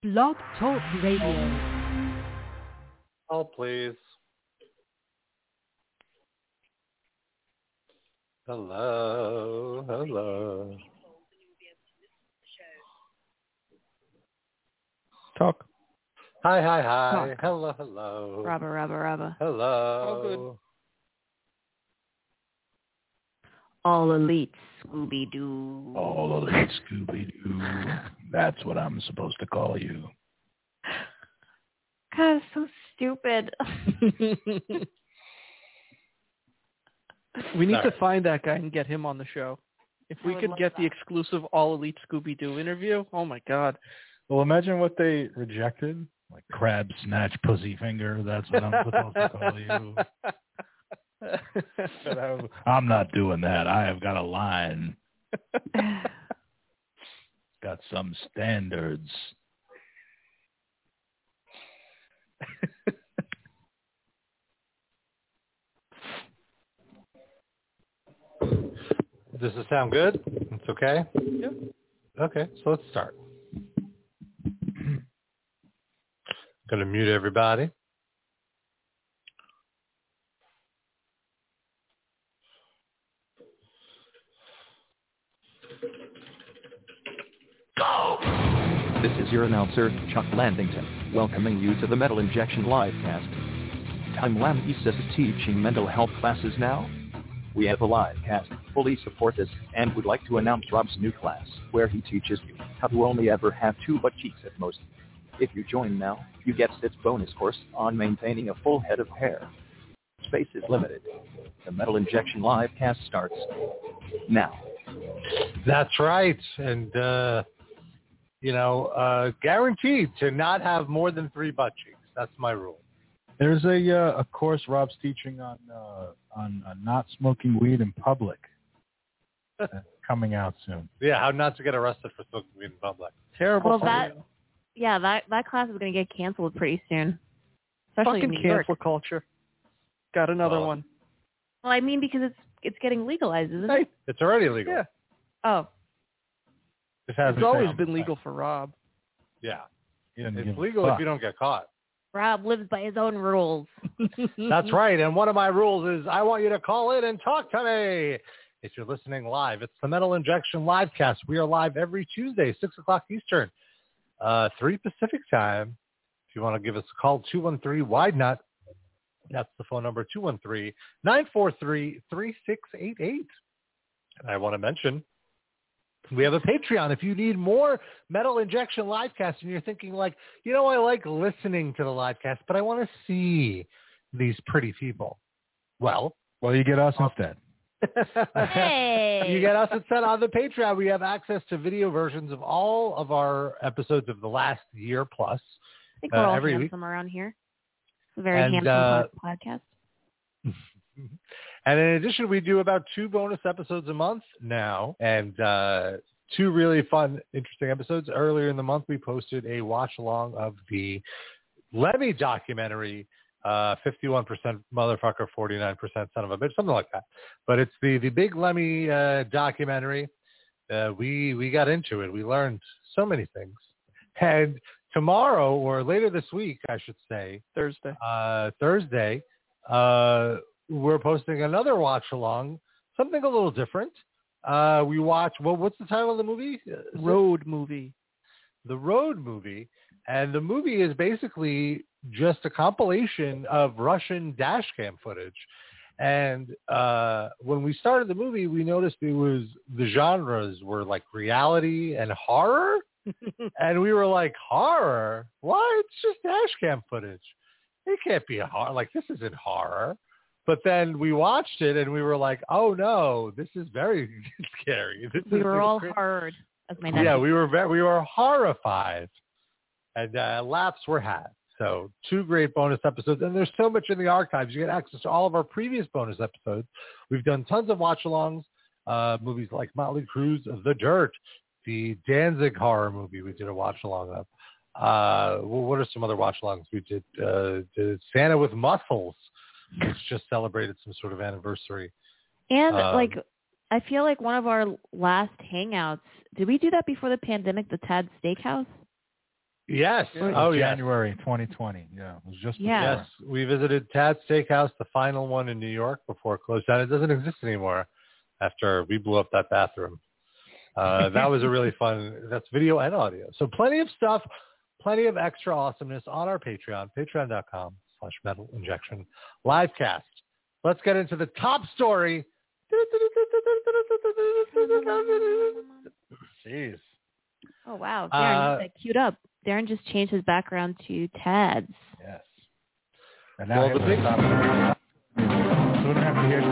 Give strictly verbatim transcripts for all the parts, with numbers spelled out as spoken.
Blog Talk Radio. Oh, please. Hello, hello. Talk. Hi, hi, hi. Talk. Hello, hello. Rubber, rubber, rubber. Hello. All good. All elite Scooby-Doo. All elite Scooby-Doo. That's what I'm supposed to call you. God, it's so stupid. We need Sorry. to find that guy and get him on the show. If I we would could love get that. the exclusive All Elite Scooby-Doo interview, oh my God. Well, imagine what they rejected. Like crab snatch pussy finger. That's what I'm supposed to call you. But I'm, I'm not doing that. I have got a line. Got some standards. Does this sound good? It's okay? Yep. Okay, so let's start. Going to mute everybody. This is your announcer, Chuck Landington, welcoming you to the Metal Injection Livecast. Time Lam East is teaching mental health classes now. We have a live cast, fully support this, and would like to announce Rob's new class, where he teaches you how to only ever have two butt cheeks at most. If you join now, you get Sid's bonus course on maintaining a full head of hair. Space is limited. The Metal Injection Livecast starts now. That's right. And, uh, you know, uh, guaranteed to not have more than three butt cheeks. That's my rule. There's a uh, a course Rob's teaching on uh, on uh, not smoking weed in public. uh, coming out soon. Yeah, how not to get arrested for smoking weed in public. Terrible. Well, for that- you. Yeah, that, that class is going to get canceled pretty soon. Especially Fucking in New York. cancel culture. Got another Well, one. Well, I mean, because it's it's getting legalized, isn't Hey, it? It's already legal. yeah. Oh. It hasn't It's always changed. been legal for Rob. Yeah. He doesn't give It's a legal fuck. if you don't get caught. Rob lives by his own rules. That's right. And one of my rules is I want you to call in and talk to me. If you're listening live, it's the Metal Injection Livecast. We are live every Tuesday, six o'clock Eastern, uh, three Pacific time. If you want to give us a call, two one three, wide nut. That's the phone number, two one three, nine four three, three six eight eight. And I want to mention, we have a Patreon. If you need more Metal Injection Livecast and you're thinking like, you know, I like listening to the livecast, but I want to see these pretty people. Well, Well, you get us instead. Hey! you get us instead on the Patreon. We have access to video versions of all of our episodes of the last year plus. I think we're uh, all every week. handsome around here. It's a very And, handsome uh, pod- podcast. And in addition, we do about two bonus episodes a month now, and uh, two really fun, interesting episodes. Earlier in the month, we posted a watch-along of the Lemmy documentary, uh, fifty-one percent motherfucker, forty-nine percent son of a bitch, something like that. But it's the, the big Lemmy uh, documentary. Uh, we, we got into it. We learned so many things. And tomorrow, or later this week, I should say, Thursday. uh, Thursday, uh, we're posting another watch along, something a little different. Uh, we watch, well, what's the title of the movie? Is it Road movie. The Road movie. And the movie is basically just a compilation of Russian dash cam footage. And uh, when we started the movie, we noticed it was, the genres were like reality and horror. And we were like, horror? What? It's just dash cam footage. It can't be a horror. Like, this isn't horror. But then we watched it and we were like, oh no, this is very scary. This We is were all crazy. hard, as my Yeah, nephew. we were very, we were horrified, and uh, laughs were had. So two great bonus episodes, and there's so much in the archives. You get access to all of our previous bonus episodes. We've done tons of watch-alongs, uh, movies like Motley Crue's The Dirt, the Danzig horror movie we did a watch-along of. Uh, well, what are some other watch-alongs we did? Uh, did Santa with Muscles, which just celebrated some sort of anniversary. And, Um, like, I feel like one of our last hangouts, did we do that before the pandemic, the Tad Steakhouse? Yes. Yeah. Oh, yes. January twenty twenty. Yeah, it was just Yeah. Yes, we visited Tad's Steakhouse, the final one in New York before it closed down. It doesn't exist anymore after we blew up that bathroom. Uh, that was a really fun, that's video and audio. So plenty of stuff, plenty of extra awesomeness on our Patreon, patreon.com slash metal injection livecast. Let's get into the top story. Jeez. Oh, wow. Darren, Uh, you got that queued up. Darren just changed his background to Tad's. Yes. And now Well, here's the the big- top. So we don't have to hear.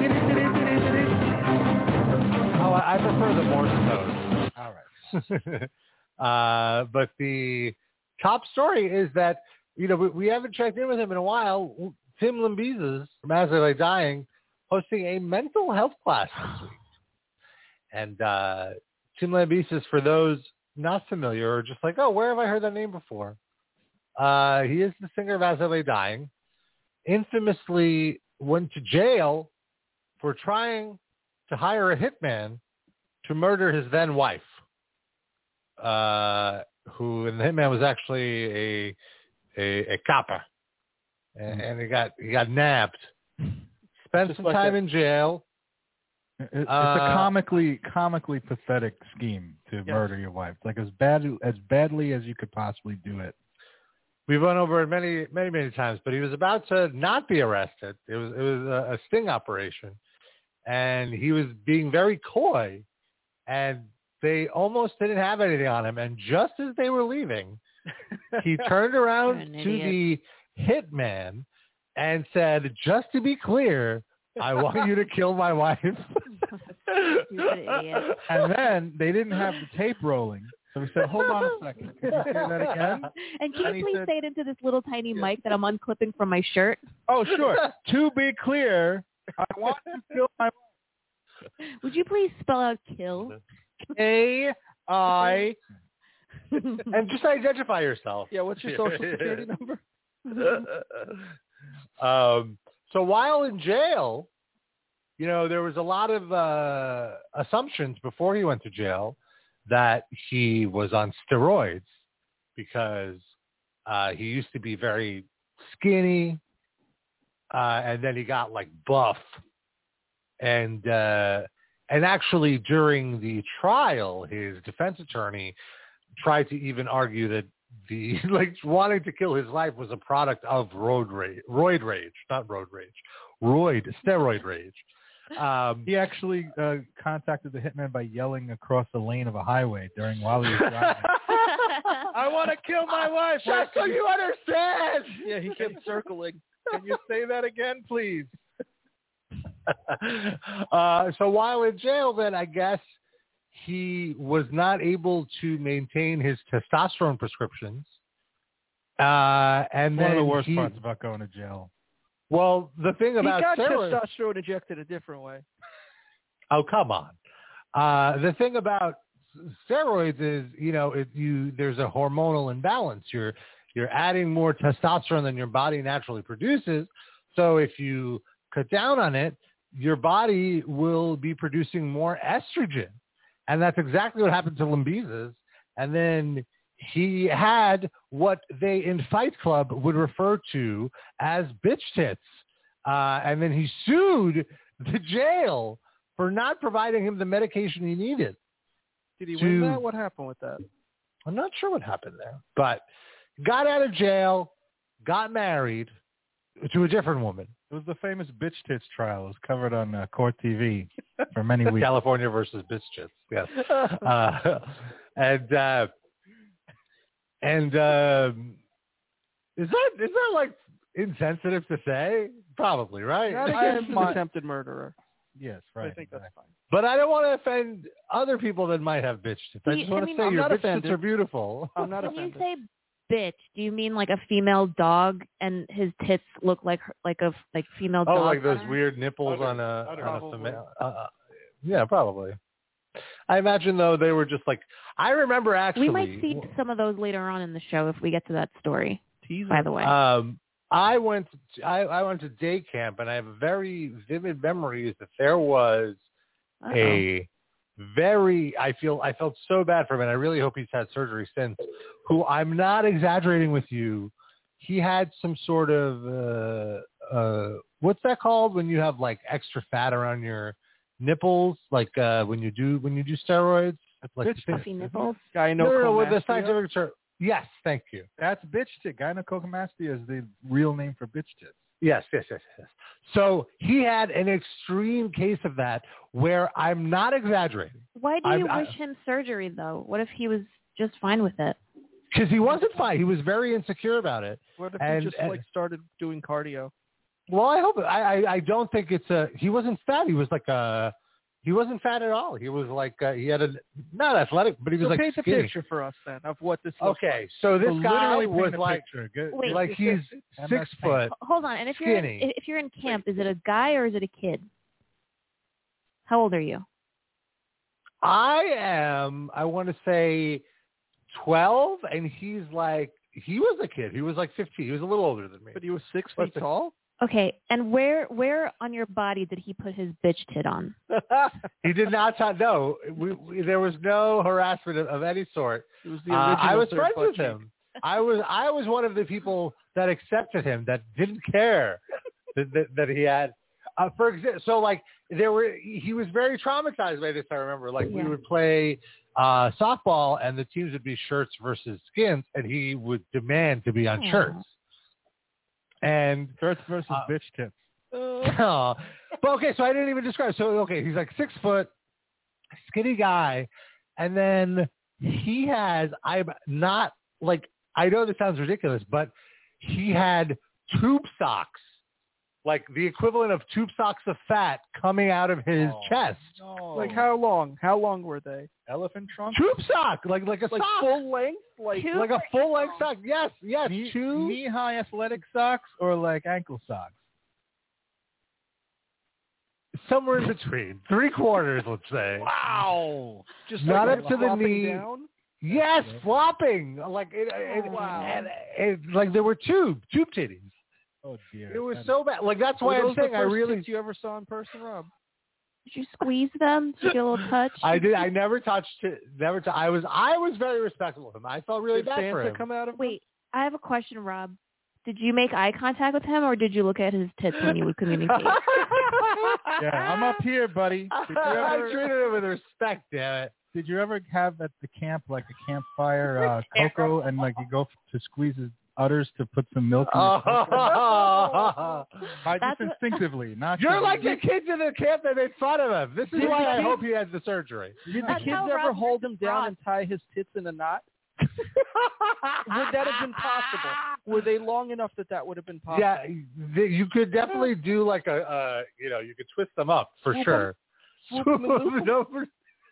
Oh, I I prefer the Morse code. All right. uh, but the top story is that, you know, we, we haven't checked in with him in a while. Tim Lambesis from As I Lay Dying hosting a mental health class this week. And uh, Tim Lambesis, for those not familiar or just like, oh, where have I heard that name before? Uh, he is the singer of As I Lay Dying. Infamously went to jail for trying to hire a hitman to murder his then wife, uh, who and the hitman was actually a a, a copper, and, and he got he got nabbed. Spent Just some like time that. in jail. It, it's Uh, a comically comically pathetic scheme to Yes. murder your wife. Like as bad as badly as you could possibly do it. We've went over it many, many, many times, but he was about to not be arrested. It was it was a, a sting operation, and he was being very coy, and they almost didn't have anything on him. And just as they were leaving, he turned around You're an to idiot. the hitman and said, "Just to be clear, I want you to kill my wife." Stupid idiot. And then they didn't have the tape rolling, so we said, "Hold on a second, can you say that again?" And can And you he please said- say it into this little tiny mic that I'm unclipping from my shirt? Oh, sure. To be clear, I want to kill my Would you please spell out kill? A I. And just identify yourself. Yeah, what's your social security number? um, so while in jail, you know, there was a lot of uh, assumptions before he went to jail that he was on steroids because uh, he used to be very skinny, uh, and then he got like buff, and uh, and actually during the trial, his defense attorney tried to even argue that the like wanting to kill his wife was a product of road rage, roid rage, not road rage, roid, steroid rage. Um, He actually uh, contacted the hitman by yelling across the lane of a highway during while he was driving. I want to kill my wife. Just so you understand. Yeah, he kept circling. Can you say that again, please? uh, so while in jail, then I guess he was not able to maintain his testosterone prescriptions. Uh, and One then of the worst he, parts about going to jail. well, the thing He about got steroids, testosterone injected a different way. oh come on. Uh, the thing about steroids is, you know, it, you there's a hormonal imbalance. You're you're adding more testosterone than your body naturally produces. So if you cut down on it, your body will be producing more estrogen. And that's exactly what happened to Lambesis. And then he had what they in Fight Club would refer to as bitch tits. Uh, and then he sued the jail for not providing him the medication he needed. Did he To- win that? What happened with that? I'm not sure what happened there, but got out of jail, got married to a different woman. It was the famous bitch tits trial. It was covered on uh, Court T V for many weeks. California versus bitch tits. Yes. Uh, and uh, and um, is that is that like insensitive to say? Probably, right? Not I against am an my- attempted murderer. Yes, right. I think that's exactly. fine. But I don't want to offend other people that might have bitch tits. I Do you- just want I to mean, say I'm your not bitch offended. tits are beautiful. I'm not When you offended. say bitch, do you mean like a female dog and his tits look like her, like a like female Oh, dog? like those on her? weird nipples Utter- on a utter- on a Probably. female. Uh, uh, yeah, probably. I imagine though they were just like I remember actually. We might see some of those later on in the show if we get to that story. Teaser. By the way, Um, I went to, I, I went to day camp, and I have very vivid memories that there was Uh-oh. a very, I feel, I felt so bad for him, and I really hope he's had surgery since, who I'm not exaggerating with you. He had some sort of, uh, uh, what's that called when you have like extra fat around your nipples, like uh, when you do when you do steroids? Like bitch Puffy nipples. no, no, no, with the scientific term. Yes, thank you. That's bitch tit. Gynecomastia is the real name for bitch tits. Yes, yes, yes, yes. So he had an extreme case of that where I'm not exaggerating. Why do you I'm, wish I, him surgery, though? What if he was just fine with it? Because he wasn't fine. He was very insecure about it. What if and, he just and, like started doing cardio? Well, I hope. I, I I don't think it's a. He wasn't fat. He was like a. He wasn't fat at all. He was like uh, he had a not athletic, but he was so like paint skinny. the picture for us then of what this looks Okay, like. so this So guy literally was paint a like picture. Good. Wait. like he's M S six Paint. foot. Hold on. And if you're in, Skinny. if you're in camp, is it a guy or is it a kid? How old are you? I am. I want to say twelve, and he's like he was a kid. He was like fifteen. He was a little older than me. But he was six What's feet the- tall? Okay. And where where on your body did he put his bitch tit on? He did not talk. No, we, we, there was no harassment of, of any sort. It was the Uh, original I was third friends butt with cheek. him. I was I was one of the people that accepted him, that didn't care that, that, that he had. Uh, for example, so like there were, he was very traumatized by this. I remember, like Yeah. we would play uh, softball, and the teams would be shirts versus skins, and he would demand to be on Aw. shirts. And Shirts versus Uh, bitch tits. oh. But okay, so I didn't even describe. So okay, he's like six foot, skinny guy, and then he has. I'm not like I know this sounds ridiculous, but he had tube socks, like the equivalent of tube socks of fat coming out of his Oh, chest. No. Like how long? How long were they? elephant trunk? Tube sock, like like a Like sock, full length? Like Two- like a full length sock. Yes, yes, Knee, two. knee-high athletic socks or like ankle socks? Somewhere in between, three quarters, let's say. Wow. just Not like up to the flopping knee. down? Yes, flopping like it, it, wow. and it, like there were tube tube titties. Oh dear. It was That- so bad. Like that's Were why I'm those the saying I first really tits you ever saw in person, Rob? Did you squeeze them? Did you get a little touch? I did. I never touched it. Never. T- I was. I was very respectful of him. I felt really Did bad for Santa him. come out of Wait, I have a question, Rob. Did you make eye contact with him, or did you look at his tits when you would communicate? Yeah, I'm up here, buddy. Did you I ever, treated him with respect. Damn it. did you ever have at the camp like a campfire uh, cocoa and like you go to squeeze his udders to put some milk in your cocoa? Oh. I That's just what- instinctively, not You're to- like the kids in the camp that made fun of him. This is Did why the I kids- hope he has the surgery. Did the That's kids how ever Rob hold him versus down Rob. and tie his tits in a knot? Would that have been possible? Were they long enough that that would have been possible? Yeah, th- you could definitely do like a, uh, you know, you could twist them up for Swoop 'em. sure. Swoop 'em and loop 'em. Swoop it over.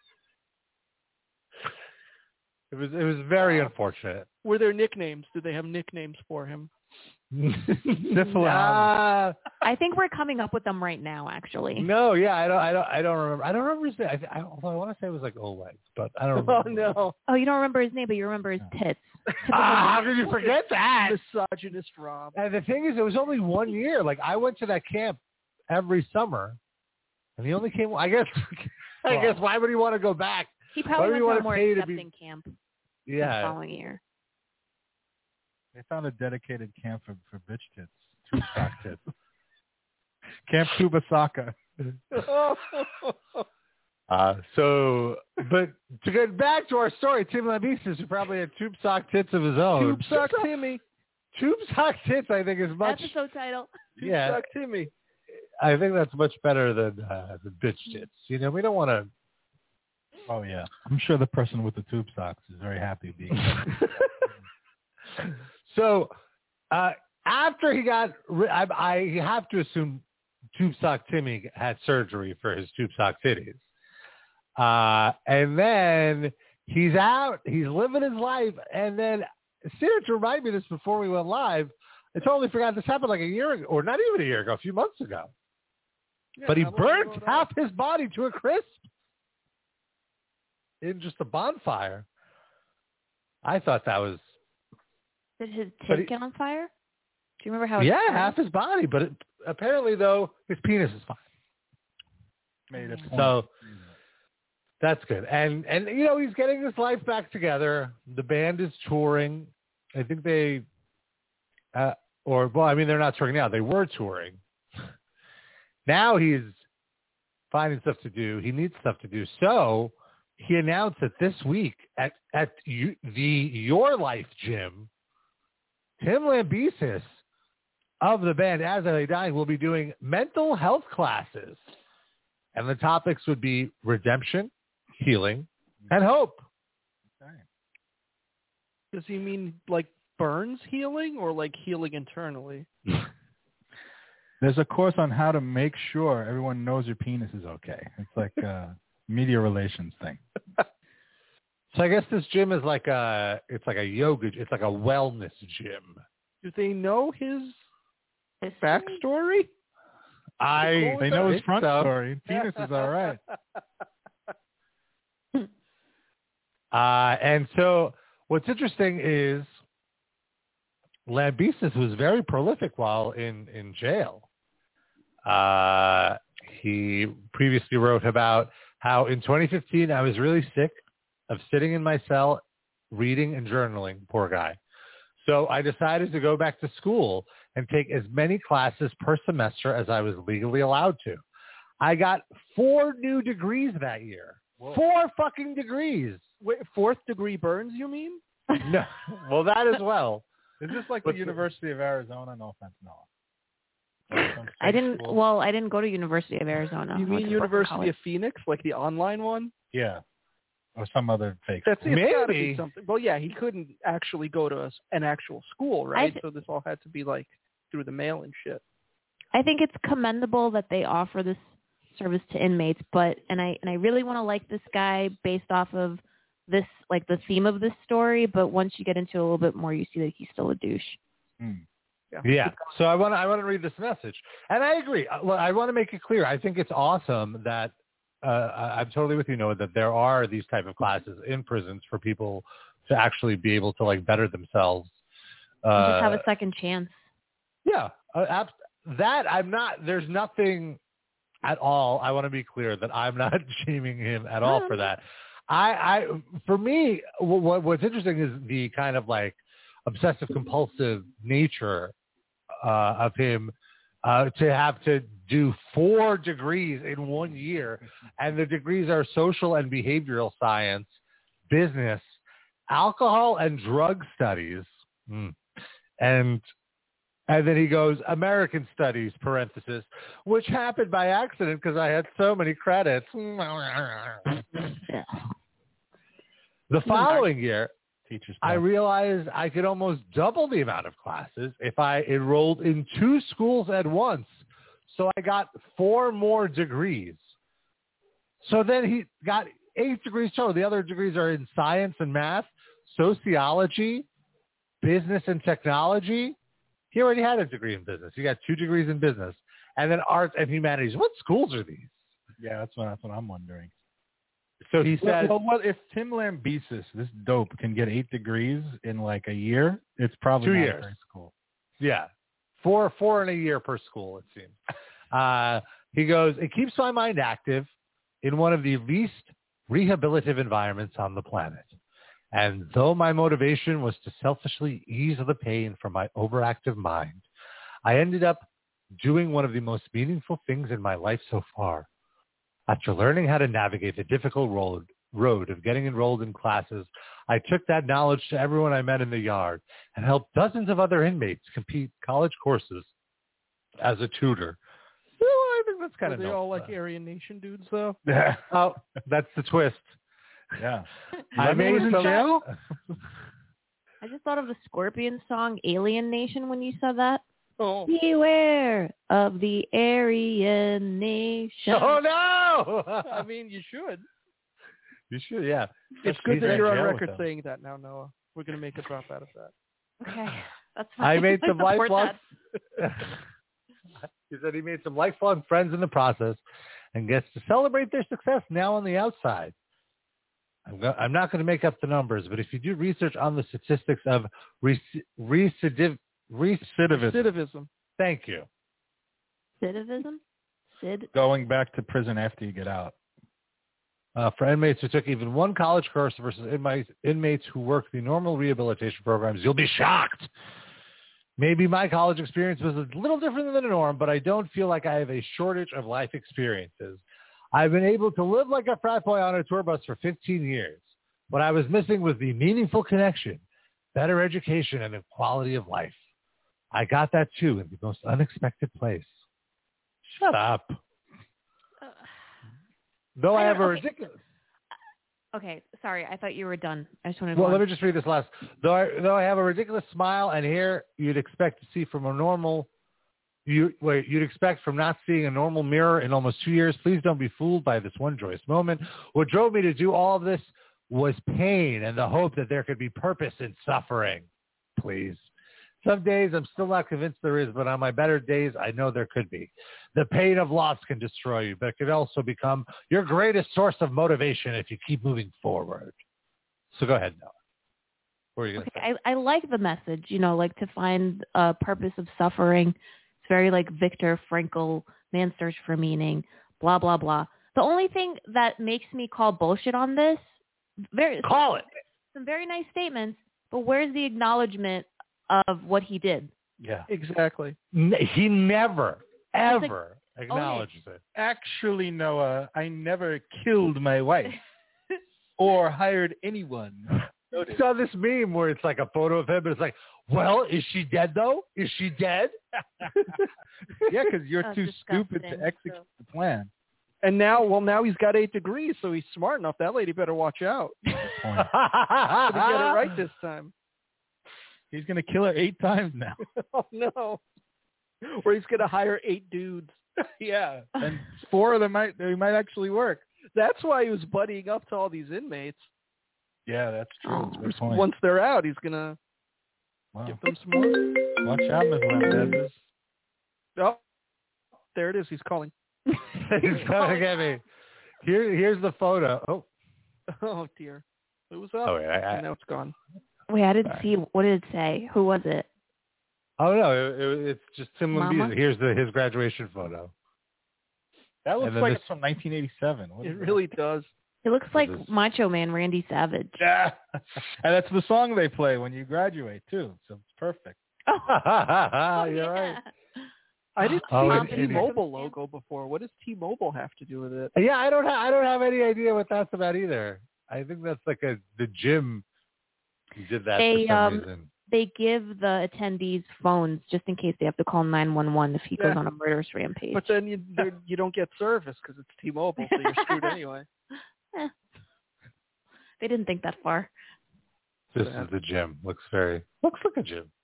It was it was very unfortunate. Were there nicknames? Did they have nicknames for him? Syphilis. Nah, I think we're coming up with them right now, actually. no, yeah, I don't, I don't, I don't remember. I don't remember his name. I, th- I, although I want to say it was like Oleg, but I don't remember. Oh no, Oh, you don't remember his name, but you remember his tits. Ah, how could you forget that? misogynist Rob. And the thing is, it was only one year. Like I went to that camp every summer, and he only came. I guess. I guess why would he want to go back? He Why probably do you went to wanna a more pay to be- accepting camp the Yeah. following year. They found a dedicated camp for, for bitch tits, tube sock tits. Camp Tubasaka. Uh, so, but to get back to our story, Tim Lambesis, who probably had tube sock tits of his own. Tube sock Timmy. Tube sock tits, I think, is much. Episode title. Tube Yeah, sock Timmy. I think that's much better than uh, the bitch tits. You know, we don't want to. Oh yeah, I'm sure the person with the tube socks is very happy being. So, uh, after he got, ri- I, I have to assume Tube Sock Timmy had surgery for his tube sock titties. Uh, and then he's out, he's living his life. And then, Sarah, to remind me of this before we went live, I totally forgot this happened like a year ago, or not even a year ago, a few months ago. Yeah, But he how long burnt ago half his body to a crisp in just a bonfire. I thought that was, Did his But tit he- get on fire? Do you remember how? it yeah, burned? half his body. But it, apparently, though, his penis is fine. Made it. So, That's good. And, and you know, he's getting his life back together. The band is touring. I think they, uh, or, well, I mean, they're not touring now. They were touring. Now he's finding stuff to do. He needs stuff to do. So he announced that this week at, at you, the Your Life Gym, Tim Lambesis of the band As I Lay Dying will be doing mental health classes. And the topics would be redemption, healing, and hope. Okay. Does he mean like burns healing or like healing internally? There's a course on how to make sure everyone knows your penis is okay. It's like a media relations thing. So I guess this gym is like a, it's like a yoga, it's like a wellness gym. Do they know his backstory? I They know his think front so. story. Penis is all right. Uh, and so what's interesting is Lambesis was very prolific while in, in jail. Uh, he previously wrote about how in twenty fifteen I was really sick of sitting in my cell reading and journaling, poor guy. So I decided to go back to school and take as many classes per semester as I was legally allowed to. I got four new degrees that year. Whoa. Four fucking degrees. Wait, fourth degree burns, you mean? No, well, that as well. Is this like What's the the- University of Arizona? No offense, no. I didn't. Well, I didn't go to University of Arizona. You I went mean to Brooklyn University College. of Phoenix, like the online one? Yeah. Or some other fake. That's it's gotta be Maybe. something. Well, yeah, he couldn't actually go to a, an actual school, right? th- So this all had to be like through the mail and shit. I think it's commendable that they offer this service to inmates, but and I and I really want to like this guy based off of this, like the theme of this story. But once you get into it a little bit more, you see that he's still a douche. Mm. Yeah. So I want to I want to read this message, and I agree. I, I want to make it clear. I think it's awesome that uh, I- I'm totally with you, Noah, that there are these type of classes in prisons for people to actually be able to like better themselves. Uh, And just have a second chance. Yeah, uh, abs- that I'm not. There's nothing at all. I want to be clear that I'm not shaming him at all for that. I, I, for me, what, what's interesting is the kind of like obsessive compulsive nature uh, of him uh, to have to do four degrees in one year, and the degrees are social and behavioral science, business, alcohol and drug studies, mm. and. And then he goes, American Studies, parenthesis, which happened by accident because I had so many credits. The following year, Teachers I realized I could almost double the amount of classes if I enrolled in two schools at once. So I got four more degrees. So then he got eight degrees total. The other degrees are in science and math, sociology, business and technology. He already had a degree in business. He got two degrees in business. And then arts and humanities. What schools are these? Yeah, that's what, that's what I'm wondering. So he Well, said, well, what if Tim Lambesis, this dope, can get eight degrees in like a year? It's probably Two not years. very cool. yeah, four, four in a year per school, it seems. Uh, he goes, it keeps my mind active in one of the least rehabilitative environments on the planet. And though my motivation was to selfishly ease the pain from my overactive mind, I ended up doing one of the most meaningful things in my life so far. After learning how to navigate the difficult road, road of getting enrolled in classes, I took that knowledge to everyone I met in the yard and helped dozens of other inmates complete college courses as a tutor. Well, I think that's kind Are of they dope. all like Aryan Nation dudes, though? Yeah. Oh, that's the twist. Yeah. I Lemon made was in some, jail? I just thought of the Scorpion song "Alien Nation" when you said that. Oh, Beware of the Aryan Nation. Oh no! I mean, you should. You should, yeah. It's He's good that in you're on jail with record them. saying that now, Noah. We're gonna make a drop out of that. Okay, that's fine. I made some support lifelong. that. He said he made some lifelong friends in the process, and gets to celebrate their success now on the outside. I'm, go- I'm not going to make up the numbers, but if you do research on the statistics of rec- recidiv, rec- Recidivism. Recidivism. thank you. Cidivism? Sid? Going back to prison after you get out. Uh, for inmates who took even one college course versus inmates, inmates who work the normal rehabilitation programs, you'll be shocked. Maybe my college experience was a little different than the norm, but I don't feel like I have a shortage of life experiences. I've been able to live like a frat boy on a tour bus for fifteen years. What I was missing was the meaningful connection, better education, and the quality of life. I got that too in the most unexpected place. Shut up. Uh, Though I, I have a okay. ridiculous... Okay, sorry. I thought you were done. I just wanted to Well, go let on. me just read this last. Though I, though I have a ridiculous smile and hair you'd expect to see from a normal... You wait, you'd expect from not seeing a normal mirror in almost two years. Please don't be fooled by this one joyous moment. What drove me to do all of this was pain and the hope that there could be purpose in suffering. Please. Some days I'm still not convinced there is, but on my better days, I know there could be. The pain of loss can destroy you, but it can also become your greatest source of motivation if you keep moving forward. So go ahead, Noah. What are you going to Okay, say? I, I like the message, you know, like to find a purpose of suffering. It's very like Viktor Frankl, Man's Search for Meaning, blah, blah, blah. The only thing that makes me call bullshit on this, very Call it. some very nice statements, but where's the acknowledgement of what he did? Yeah. Exactly. N- He never, like, ever acknowledges it. Actually, Noah, I never killed my wife or hired anyone. I saw this meme where it's like a photo of him, but it's like, well, is she dead, though? Is she dead? Yeah, because you're That's too stupid disgusting. to execute the plan. And now, well, now he's got eight degrees, so he's smart enough. That lady better watch out. Point. Gonna get it right this time. He's going to kill her eight times now. Oh no! Or he's gonna hire eight dudes. Yeah, and four of them might they might actually work. That's why he was buddying up to all these inmates. Yeah, that's true. That's a good point. Once they're out, he's gonna Wow. give them some more. Watch out, Miss Lemon. Oh, there it is. He's calling. He's coming at me. Here, here's the photo. Oh, Oh dear. It was up. oh, wait, I, I, and now it's gone. Wait, I didn't Sorry. see. What did it say? Who was it? oh no, it, it, it's just Tim Mama? Lambesis. Here's the his graduation photo. That looks And then like this- it's from nineteen eighty-seven. What It is that? really does. It looks like is- Macho Man Randy Savage. Yeah, and that's the song they play when you graduate too. So it's perfect. Oh, You're yeah. right. I didn't Oh, see and- the and- T-Mobile logo before. What does T-Mobile have to do with it? Yeah, I don't have I don't have any idea what that's about either. I think that's like a the gym did that They, for some um, reason. They give the attendees phones just in case they have to call nine one one if he Yeah. goes on a murderous rampage. But then you there- you don't get service because it's T-Mobile, so you're screwed anyway. Eh. They didn't think that far. This is the gym. Looks very looks like a gym.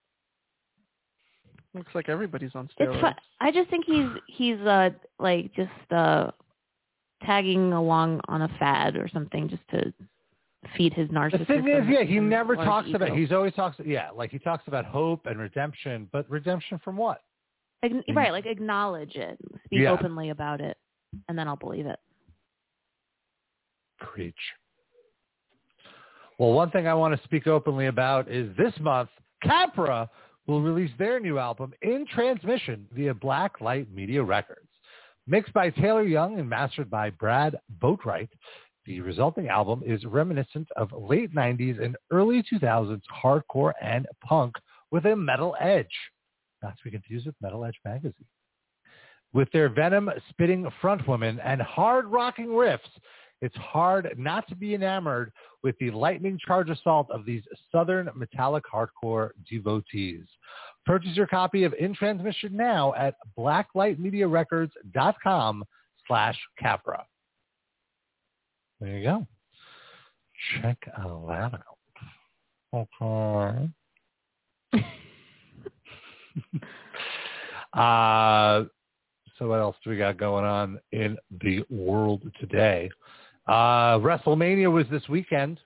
Looks like everybody's on It's steroids. fun. I just think he's he's uh like just uh tagging along on a fad or something just to feed his narcissism. The thing is, yeah, he and never large talks about. ego. He's always talks. Yeah, like he talks about hope and redemption, but redemption from what? Ag- right, like acknowledge it, speak Yeah. openly about it, and then I'll believe it. Preach. Well, one thing I want to speak openly about is this month, Capra will release their new album In Transmission via Blacklight Media Records. Mixed by Taylor Young and mastered by Brad Boatwright, the resulting album is reminiscent of late nineties and early two thousands hardcore and punk with a metal edge. Not to be confused with Metal Edge magazine. With their venom-spitting frontwoman and hard-rocking riffs, it's hard not to be enamored with the lightning charge assault of these Southern metallic hardcore devotees. Purchase your copy of In Transmission now at blacklightmediarecords.com slash Capra. There you go. Check that out. Okay. uh, so what else do we got going on in the world today? Uh, WrestleMania was this weekend.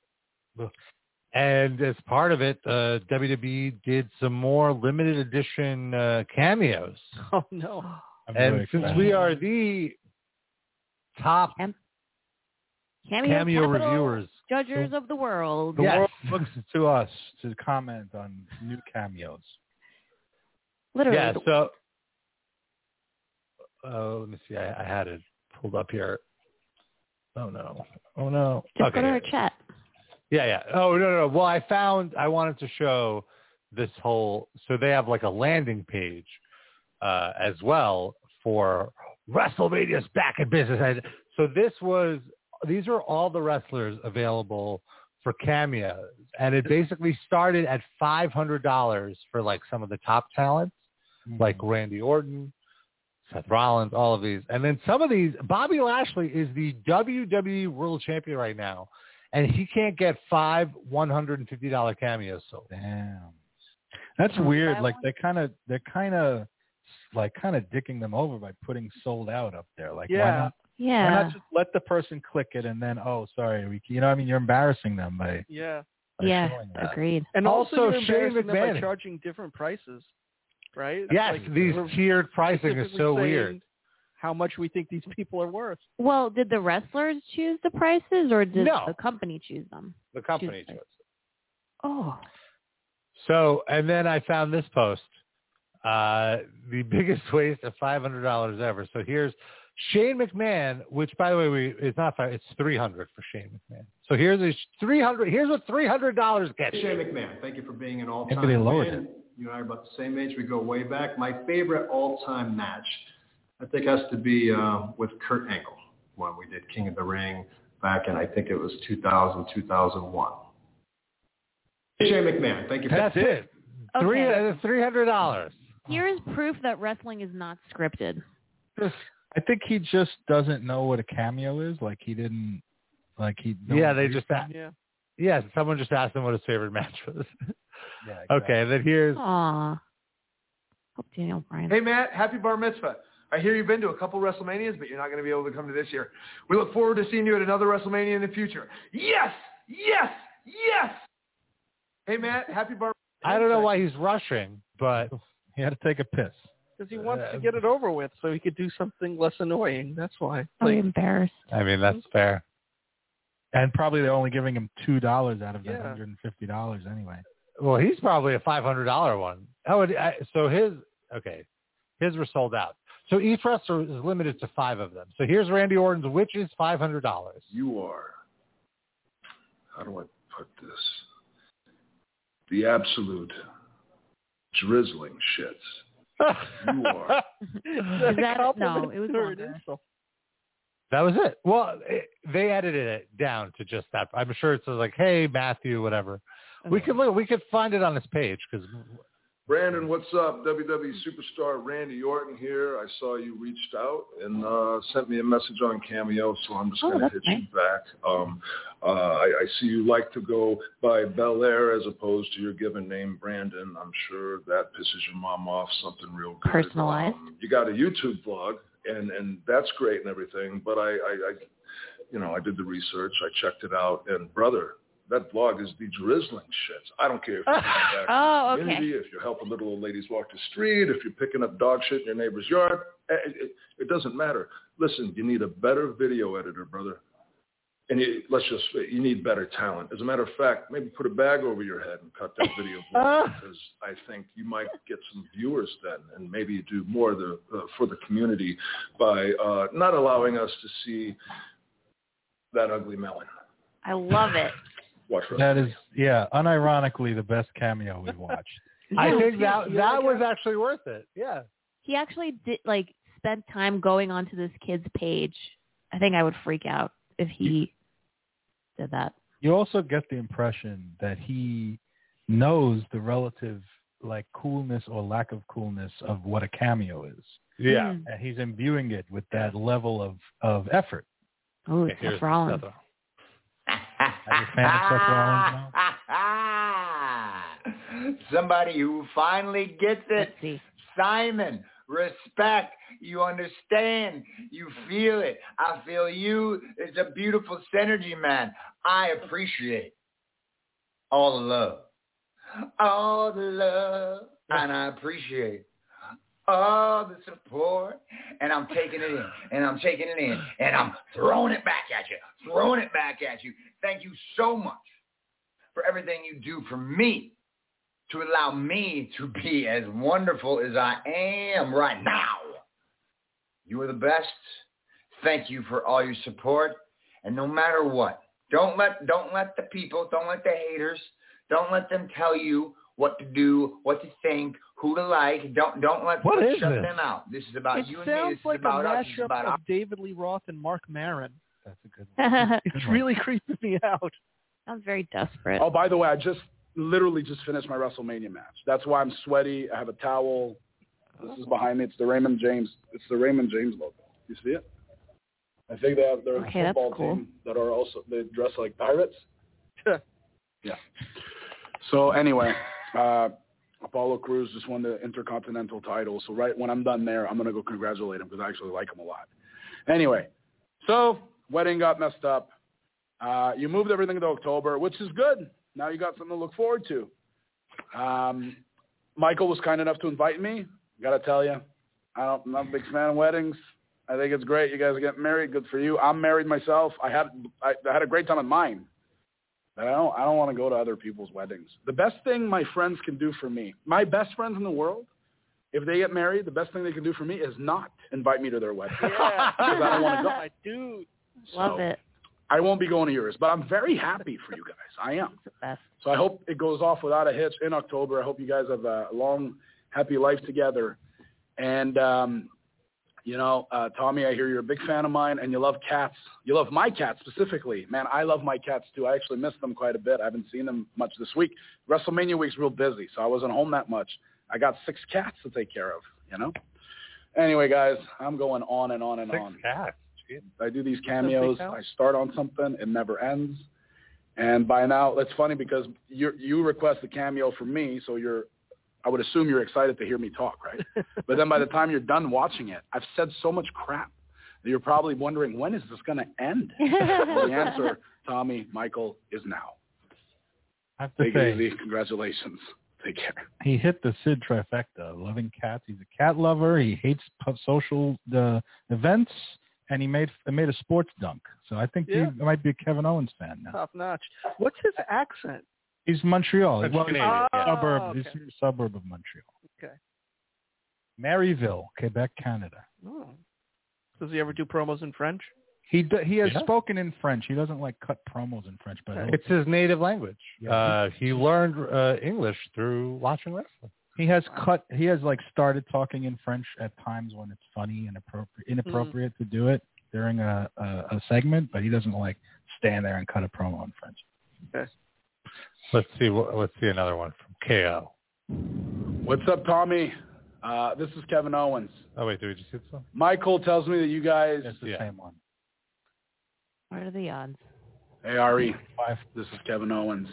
And as part of it, uh, W W E did some more limited edition uh, cameos. Oh no! I'm And very since excited. we are the top Cam- cameo, Cameo capital reviewers, judges of the world. the Yes. world looks to us to comment on new cameos. Literally. yeah. So uh, let me see. I, I had it pulled up here. Oh no! Oh no! Just Okay, go to our yeah. chat. Yeah, yeah. Oh, no, no, no. Well, I found, I wanted to show this whole, so they have like a landing page uh, as well for WrestleMania's back in business. And so this was, these are all the wrestlers available for cameos. And it basically started at five hundred dollars for like some of the top talents, mm-hmm. like Randy Orton, Seth Rollins, all of these. And then some of these, Bobby Lashley is the W W E World Champion right now. And he can't get five one hundred fifty dollars cameos. So damn, that's weird. Like they kind of, they're kind of, like kind of dicking them over by putting sold out up there. Like, yeah, why not? Yeah. Why not just let the person click it and then, oh, sorry, we, you know, what I mean, you're embarrassing them by, yeah, by yeah, showing that. agreed. And also, Also you're Shane embarrassing them by McMahon. charging different prices, right? Yes, Like, these we're tiered pricing is specifically so saying weird. How much we think these people are worth. Well, did the wrestlers choose the prices, or did No. the company choose them? The company Choose- chose it. Oh, So, and then I found this post, uh, the biggest waste of five hundred dollars ever. So here's Shane McMahon, which, by the way, we it's not five, it's three hundred dollars for Shane McMahon. So here's a three hundred. Here's what three hundred dollars gets. Shane McMahon, thank you for being an all-time Maybe they lowered fan. it. You and I are about the same age. We go way back. My favorite all-time match, I think, has to be uh, with Kurt Angle when we did King of the Ring back in, I think it was two thousand, two thousand one. Shane McMahon, thank you for That's it. Three Okay. uh, three hundred dollars. here is proof that wrestling is not scripted. I think he just doesn't know what a cameo is. Like he didn't, like he. no Yeah, one they briefed just him. Yeah. yeah. Someone just asked him what his favorite match was. Yeah, exactly. Okay, then here's Aw. Hope Daniel Bryan. Hey, Matt, happy bar mitzvah. I hear you've been to a couple WrestleManias, but you're not going to be able to come to this year. We look forward to seeing you at another WrestleMania in the future. Yes! Yes! Yes! Hey, Matt, happy bar I don't know why he's rushing, but He had to take a piss. Because he wants Uh, to get it over with so he could do something less annoying. That's why. I'm Like, embarrassed. I mean that's fair. And probably they're only giving him two dollars out of that Yeah. one hundred and fifty dollars anyway. Well, he's probably a five hundred dollars one. How would I, so his okay, his were sold out. So each wrestler is limited to five of them. So here's Randy Orton's, which is five hundred dollars. You are, how do I put this? The absolute drizzling shits. You are. Is that no? It was or an longer. insult. That was it. Well, it, they edited it down to just that. I'm sure it says like, "Hey, Matthew, whatever." We could look. We could find it on this page because Brandon, what's up? W W E superstar Randy Orton here. I saw you reached out and uh, sent me a message on Cameo, so I'm just Oh, going to that's hit nice. you back. Um, uh, I, I see you like to go by Belair as opposed to your given name, Brandon. I'm sure that pisses your mom off, something real good. Personalized. Um, you got a YouTube vlog, and, and that's great and everything, but I, I, I, you know, I did the research. I checked it out, and brother, that vlog is the drizzling shits. I don't care if you're giving back Oh, to the community, okay. if you're helping little old ladies walk the street, if you're picking up dog shit in your neighbor's yard. It, it, it doesn't matter. Listen, you need a better video editor, brother. And you, let's just, you need better talent. As a matter of fact, maybe put a bag over your head and cut that video vlog because I think you might get some viewers then, and maybe do more the, uh, for the community by uh, not allowing us to see that ugly melon. I love it. Watch That is, yeah, unironically the best cameo we've watched. I Yeah. think that You that like was it? actually worth it. Yeah. He actually did like spent time going onto this kid's page. I think I would freak out if he did that. You also get the impression that he knows the relative like coolness or lack of coolness of what a cameo is. Yeah. Mm. And he's imbuing it with that level of, of effort. Oh, Okay, Seth here's Rollins. Seth Are you a fan of Seth Rollins now? Somebody who finally gets it. Let's see. Simon, respect. You understand. You feel it. I feel you. It's a beautiful synergy, man. I appreciate all the love. All the love. And I appreciate all the support. And I'm taking it in. And I'm taking it in. And I'm throwing it back at you. Throwing it back at you. Thank you so much for everything you do for me, to allow me to be as wonderful as I am right now. You are the best. Thank you for all your support. And no matter what, don't let don't let the people, don't let the haters, don't let them tell you what to do, what to think, who to like. Don't don't let What them is shut this? them out. This is about It you and me. sounds This is like a about us. This is mashup about of our David Lee Roth and Mark Maron. That's a good one. It's really creeping me out. Sounds very desperate. Oh, by the way, I just literally just finished my WrestleMania match. That's why I'm sweaty. I have a towel. This is behind me. It's the Raymond James. It's the Raymond James logo. You see it? I think they have they're Okay, a that's football cool. team that are also they dress like pirates. Yeah. So anyway, uh, Apollo Crews just won the Intercontinental title. So right when I'm done there, I'm gonna go congratulate him because I actually like him a lot. Anyway, so wedding got messed up. Uh, you moved everything to October, which is good. Now you got something to look forward to. Um, Michael was kind enough to invite me. Gotta tell you, I don't, I'm not a big fan of weddings. I think it's great. You guys are getting married. Good for you. I'm married myself. I had I, I had a great time at mine. But I don't I don't want to go to other people's weddings. The best thing my friends can do for me, my best friends in the world, if they get married, the best thing they can do for me is not invite me to their wedding. Yeah, because I don't want to go. my dude. Love So, it. I won't be going to yours, but I'm very happy for you guys. I am. It's the best. So I hope it goes off without a hitch in October. I hope you guys have a long, happy life together. And, um, you know, uh, Tommy, I hear you're a big fan of mine and you love cats. You love my cats specifically. Man, I love my cats too. I actually miss them quite a bit. I haven't seen them much this week. WrestleMania week's real busy, so I wasn't home that much. I got six cats to take care of, you know? Anyway, guys, I'm going on and on and Six on. cats. I do these cameos. I start on something. It never ends. And by now, that's funny because you you request a cameo from me, so you're, I would assume you're excited to hear me talk, right? But then by the time you're done watching it, I've said so much crap that you're probably wondering, when is this going to end? Well, the answer, Tommy, Michael, is now. I have to Take say, it easy. Congratulations. Take care. he hit the Sid trifecta. Loving cats. He's a cat lover. He hates pu- social uh, events. And he made he made a sports dunk. So I think Yeah. he might be a Kevin Owens fan now. Top notch. What's his accent? He's Montreal. That's Well, he's Canadian, a yeah. suburb. Oh, He's okay. from a suburb of Montreal. Okay. Maryville, Quebec, Canada. Oh. Does he ever do promos in French? He do, he has Yeah. spoken in French. He doesn't like cut promos in French, but he'll- It's his native language. Yeah. Uh, he learned uh, English through watching wrestling. he has cut. He has like started talking in French at times when it's funny and appropriate, inappropriate to do it during a, a a segment, but he doesn't like stand there and cut a promo in French. Okay. Let's see. what- Let's see another one from K O. What's up, Tommy? Uh, this is Kevin Owens. Oh wait, did we just hit some? Michael tells me that you guys. It's the Yeah. same one. What are the odds? Hey, Ari. Five. This is Kevin Owens.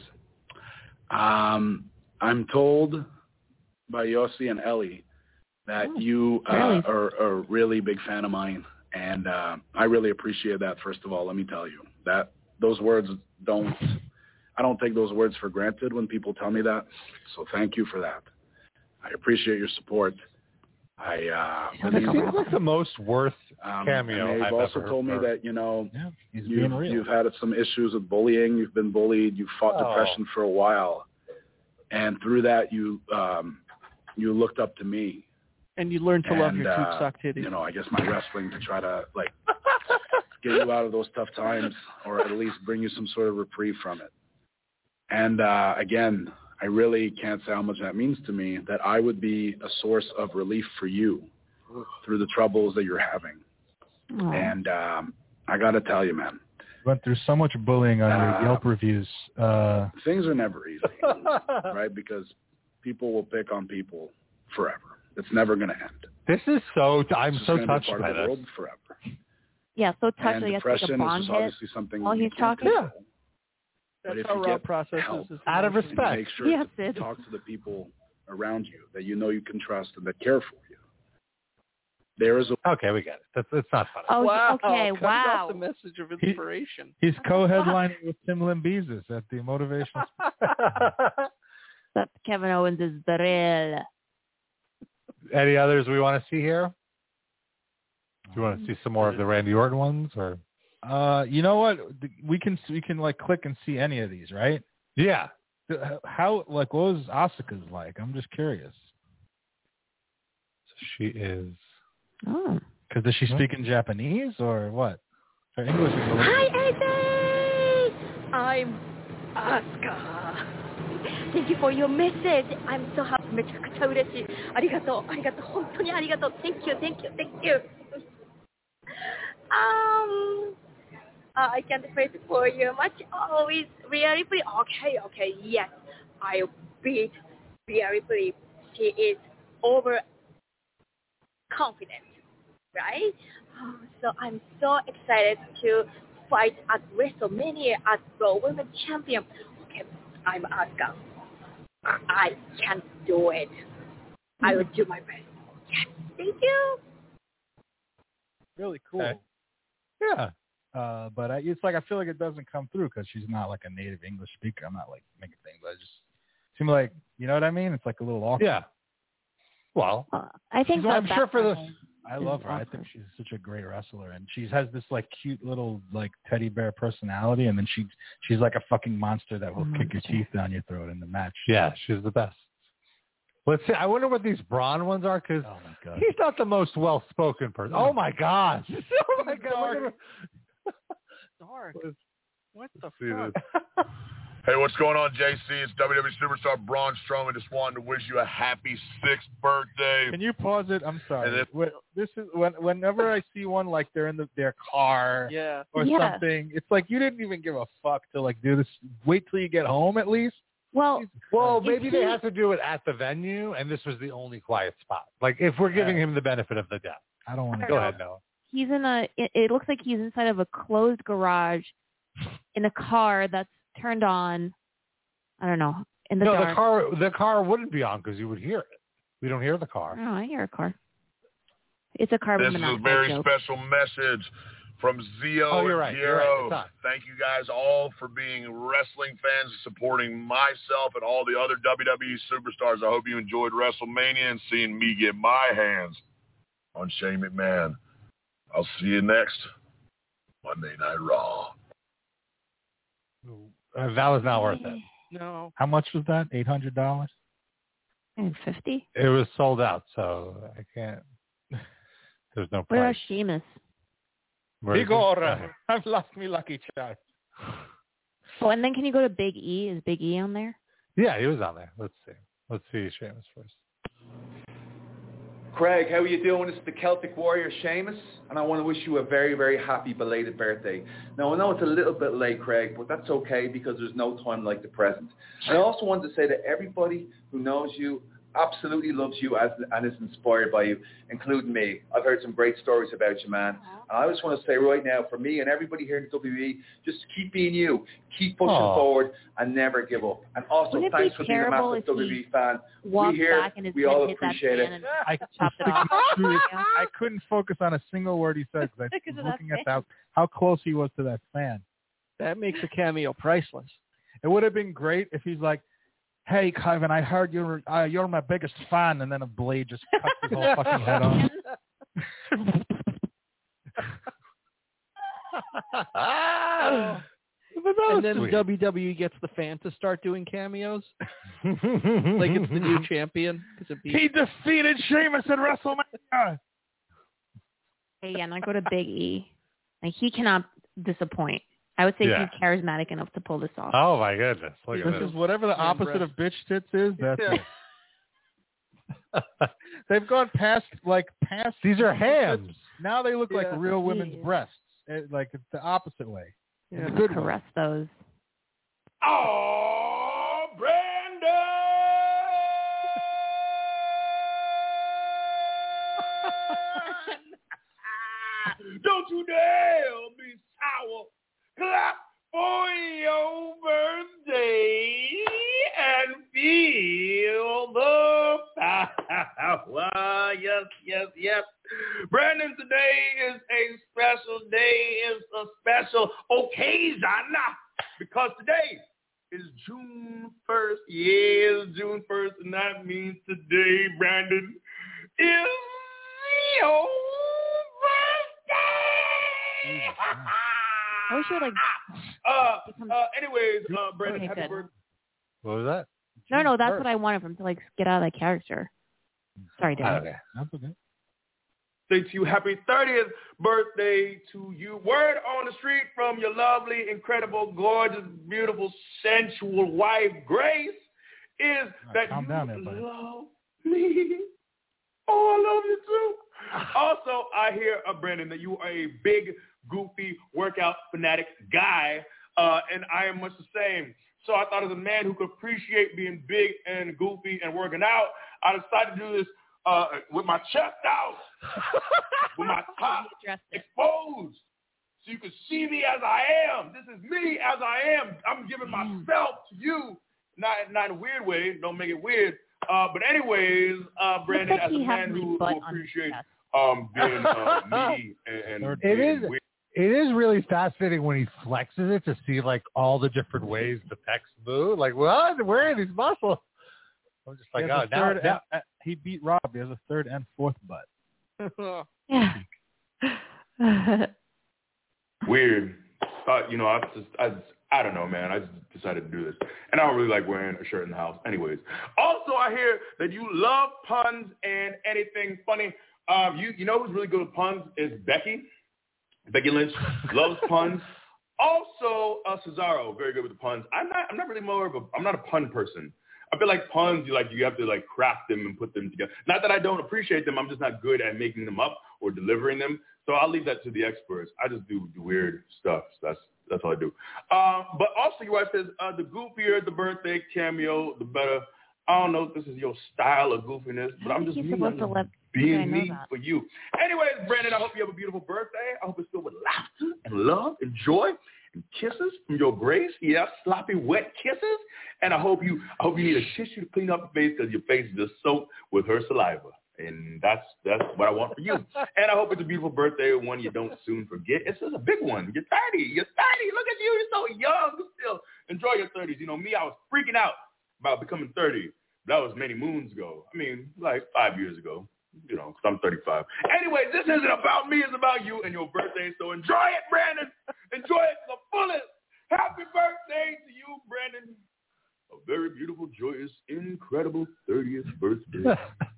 Um, I'm told by Yossi and Ellie that Oh, you uh, really? are, are a really big fan of mine, and uh, I really appreciate that. First of all, let me tell you that those words don't. I don't take those words for granted when people tell me that. So thank you for that. I appreciate your support. I uh, Sounds like It a seems robot. like the most worth um, cameo and they've I've also ever told me heard. that, you know, Yeah, he's you've, being real. you've had some issues with bullying. You've been bullied. You've fought Oh. depression for a while. And through that, you um, you looked up to me. And you learn to love and, your uh, tube sock titties. You know, I guess my wrestling to try to, like, get you out of those tough times or at least bring you some sort of reprieve from it. And, uh, again, I really can't say how much that means to me, that I would be a source of relief for you through the troubles that you're having. Aw. And um, I got to tell you, man, Went through so much bullying on your Uh, Yelp reviews. Uh, things are never easy, right? Because people will pick on people forever. It's never going to end. This is so. I'm It's just so gonna be a touched part by of the this. world forever. Yeah, so touched And that you have to take depression a is bond just hit. obviously something while you he's can't talking? control. But That's if how you Rob get processes help, his Out of emotions. respect. make sure Yes, to it- talk to the people around you that you know you can trust and that care for you. There is a Okay, we get it. That's it's not funny. Oh, Wow, okay, cut wow. off the message of He- inspiration. he's co-headlining with Tim Lambesis at the Motivational. That Kevin Owens is the real. Any others we want to see here? Do you want to see some more of the Randy Orton ones, or? Uh, you know what? We can we can like click and see any of these, right? Yeah. How like what was Asuka's like? I'm just curious. So she is. Oh. Because does she speak in Japanese or what? Her English is a little Hi, A J! I'm Asuka. Thank you for your message. I'm so happy. めちゃくちゃ嬉しい。ありがとう。ありがとう。本当にありがとう。Thank you, thank you, thank you. Um, uh, I can't wait for your match. Oh, it's really pretty. Okay, okay, yes. I'll beat really pretty. She is overconfident, right? Oh, so I'm so excited to fight at WrestleMania as Raw Women's Champion. Okay, I'm Asuka. I can do it. I will do my best. Yes, thank you. really cool. Okay. Yeah. Uh, but I, it's like I feel like it doesn't come through because she's not like a native English speaker. I'm not like making things, but it just seems like, you know what I mean? It's like a little awkward. Yeah. Well, Uh, I think she's- I'm that sure for this. I love her. I think she's such a great wrestler, and she has this like cute little like teddy bear personality, and then she she's like a fucking monster that will kick your teeth down your throat in the match. Yeah, she's the best. Let's see. I wonder what these Braun ones are because Oh my god. he's not the most well-spoken person. Oh my god! Oh my god! Look at Dark. Let's- What the see fuck? this. Hey, what's going on, J C? It's W W E Superstar Braun Strowman. Just wanted to wish you a happy sixth birthday. Can you pause it? I'm sorry. And if- Wh- This is when, whenever I see one like they're in the, their car Yeah. or Yeah. something, it's like you didn't even give a fuck to like do this. Wait till you get home at least. Well, Well, If maybe they he- have to do it at the venue, and this was the only quiet spot. Like, if we're giving him the benefit of the doubt. I don't want to Go ahead, Noah. he's in a. It, it looks like he's inside of a closed garage, in a car that's turned on. I don't know. In the No, dark. the car the car wouldn't be on because you would hear it. We don't hear the car. Oh, I hear a car. It's a carbon This is a monoxide very joke. special message from Zio Oh, you're and right. You're right. Piero. It's on. Thank you guys all for being wrestling fans and supporting myself and all the other W W E superstars. I hope you enjoyed WrestleMania and seeing me get my hands on Shane McMahon. I'll see you next Monday Night Raw. Uh, that was not worth it. No. How much was that? Eight hundred dollars. And fifty. It was sold out, so I can't. There's no What about price. Sheamus? Where is it? Igor, I've lost me lucky charm. Oh, and then can you go to Big E? Is Big E on there? Yeah, he was on there. Let's see. Let's see Sheamus first. Craig, how are you doing? This is the Celtic Warrior Sheamus, and I want to wish you a very, very happy belated birthday. Now, I know it's a little bit late, Craig, but that's okay because there's no time like the present. And I also wanted to say that everybody who knows you absolutely loves you as, and is inspired by you, including me. I've heard some great stories about you, man. And I just want to say right now, for me and everybody here in W W E, just keep being you, keep pushing Aww. forward, and never give up. And also, Wouldn't it thanks be for being a terrible massive if he W W E fan. Walked We here, back and his we head all hit that appreciate fan it. and I, chopped it off. I couldn't focus on a single word he said because I Because was of that looking at fan. how, how close he was to that fan. That makes a cameo priceless. It would have been great if he's like, "Hey, Kevin, I heard you're uh, you're my biggest fan," and then a blade just cuts his whole fucking head off. And then W W E gets the fan to start doing cameos. Like it's the new champion. 'cause it beat- He defeated Sheamus at WrestleMania. Hey, yeah, not go to Big E. Like he cannot disappoint. I would say Yeah. he's charismatic enough to pull this off. Oh my goodness! Look at This this. is whatever the Yeah, opposite breast. of bitch tits is. That's Yeah. it. They've gone past like past. These are hams. Now they look like Yeah. real women's Jeez. breasts. It, like it's the opposite way. Yeah. It's a good one. Caress those. Oh, Brandon! Don't you dare be sour. Clap for your birthday and feel the power. Yes, yes, yes. Brandon, today is a special day. It's a special occasion because today is June first. Yeah, it's June first, and that means today, Brandon, is your birthday. I wish you would like. Uh, become- uh, anyways, uh, Brandon, Okay, happy good. birthday. What was that? No, no, that's First. what I wanted from him to like get out of that character. Sorry, Dad. Okay. That's okay. say to you, happy thirtieth birthday to you. Word on the street from your lovely, incredible, gorgeous, beautiful, sensual wife, Grace, is that calm you down there, buddy. love me. Oh, I love you too. Also, I hear, uh, Brandon, that you are a big, goofy, workout fanatic guy, uh, and I am much the same. So I thought as a man who could appreciate being big and goofy and working out, I decided to do this uh, with my chest out, with my top exposed, so you can see me as I am. This is me as I am. I'm giving myself to you, not, not in a weird way. Don't make it weird. Uh, but anyways, uh, Brandon, as a man who, who appreciates um, being uh, me and, and it is weird. It is really fascinating when he flexes it to see like all the different ways the pecs move. Like, what? Where are these muscles? I'm just like, He oh, has a now, third now. and- uh, he beat Rob. He has a third and fourth butt. Yeah. Weird. Uh, you know, I just, I, just, I don't know, man. I just decided to do this, and I don't really like wearing a shirt in the house. Anyways, also I hear that you love puns and anything funny. Um, you, you know who's really good with puns is Becky. Becky Lynch loves puns. Also, uh, Cesaro, very good with the puns. I'm not, I'm not really more of a, I'm not a pun person. I feel like puns, you like, you have to like craft them and put them together. Not that I don't appreciate them. I'm just not good at making them up or delivering them. So I'll leave that to the experts. I just do the weird stuff. So that's that's all I do. Uh, but also, your wife says uh, the goofier the birthday cameo, the better. I don't know if this is your style of goofiness, but I'm just He's me, supposed to let being me for you. Anyways, Brandon, I hope you have a beautiful birthday. I hope it's filled with laughter and love and joy and kisses from your Grace. Yeah, sloppy, wet kisses. And I hope you I hope you need a tissue to clean up your face because your face is just soaked with her saliva. And that's that's what I want for you. And I hope it's a beautiful birthday, one you don't soon forget. It's just a big one. You're thirty. You're thirty. Look at you. You're so young. You still enjoy your thirties. You know, me, I was freaking out about becoming thirty. That was many moons ago. I mean, like five years ago. You know, because I'm thirty-five. Anyway, this isn't about me. It's about you and your birthday. So enjoy it, Brandon. Enjoy it to the fullest. Happy birthday to you, Brandon. A very beautiful, joyous, incredible thirtieth birthday.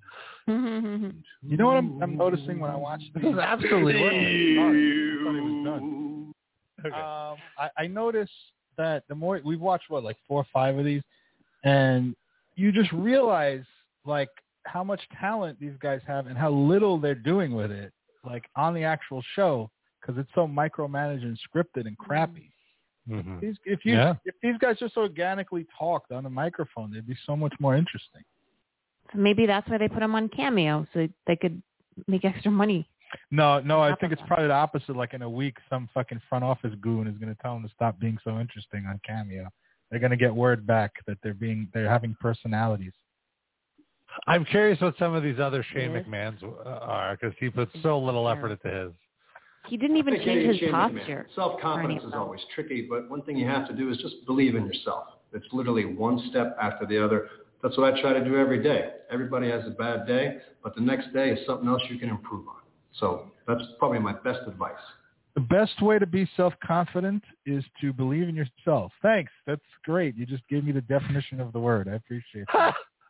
You know what I'm, I'm noticing when I watch this? This is absolutely Sorry, I thought it was done. Okay. Um, I, I noticed that the more we've watched, what, like four or five of these, and you just realize like how much talent these guys have and how little they're doing with it, like on the actual show, because it's so micromanaged and scripted and crappy. Mm-hmm. These, if you Yeah. if these guys just organically talked on the microphone, they'd be so much more interesting. So maybe that's why they put him on Cameo, so they could make extra money. No, no, I think it's probably the opposite. Like in a week, some fucking front office goon is going to tell them to stop being so interesting on Cameo. They're going to get word back that they're being they're having personalities. I'm curious what some of these other Shane Yes. McMahon's uh, are because he puts so little effort into his. He didn't even I think change his Shane McMahon. posture. Self-confidence is always tricky, but one thing you have to do is just believe in yourself. It's literally one step after the other. That's what I try to do every day. Everybody has a bad day, but the next day is something else you can improve on. So that's probably my best advice. The best way to be self-confident is to believe in yourself. Thanks. That's great. You just gave me the definition of the word. I appreciate that.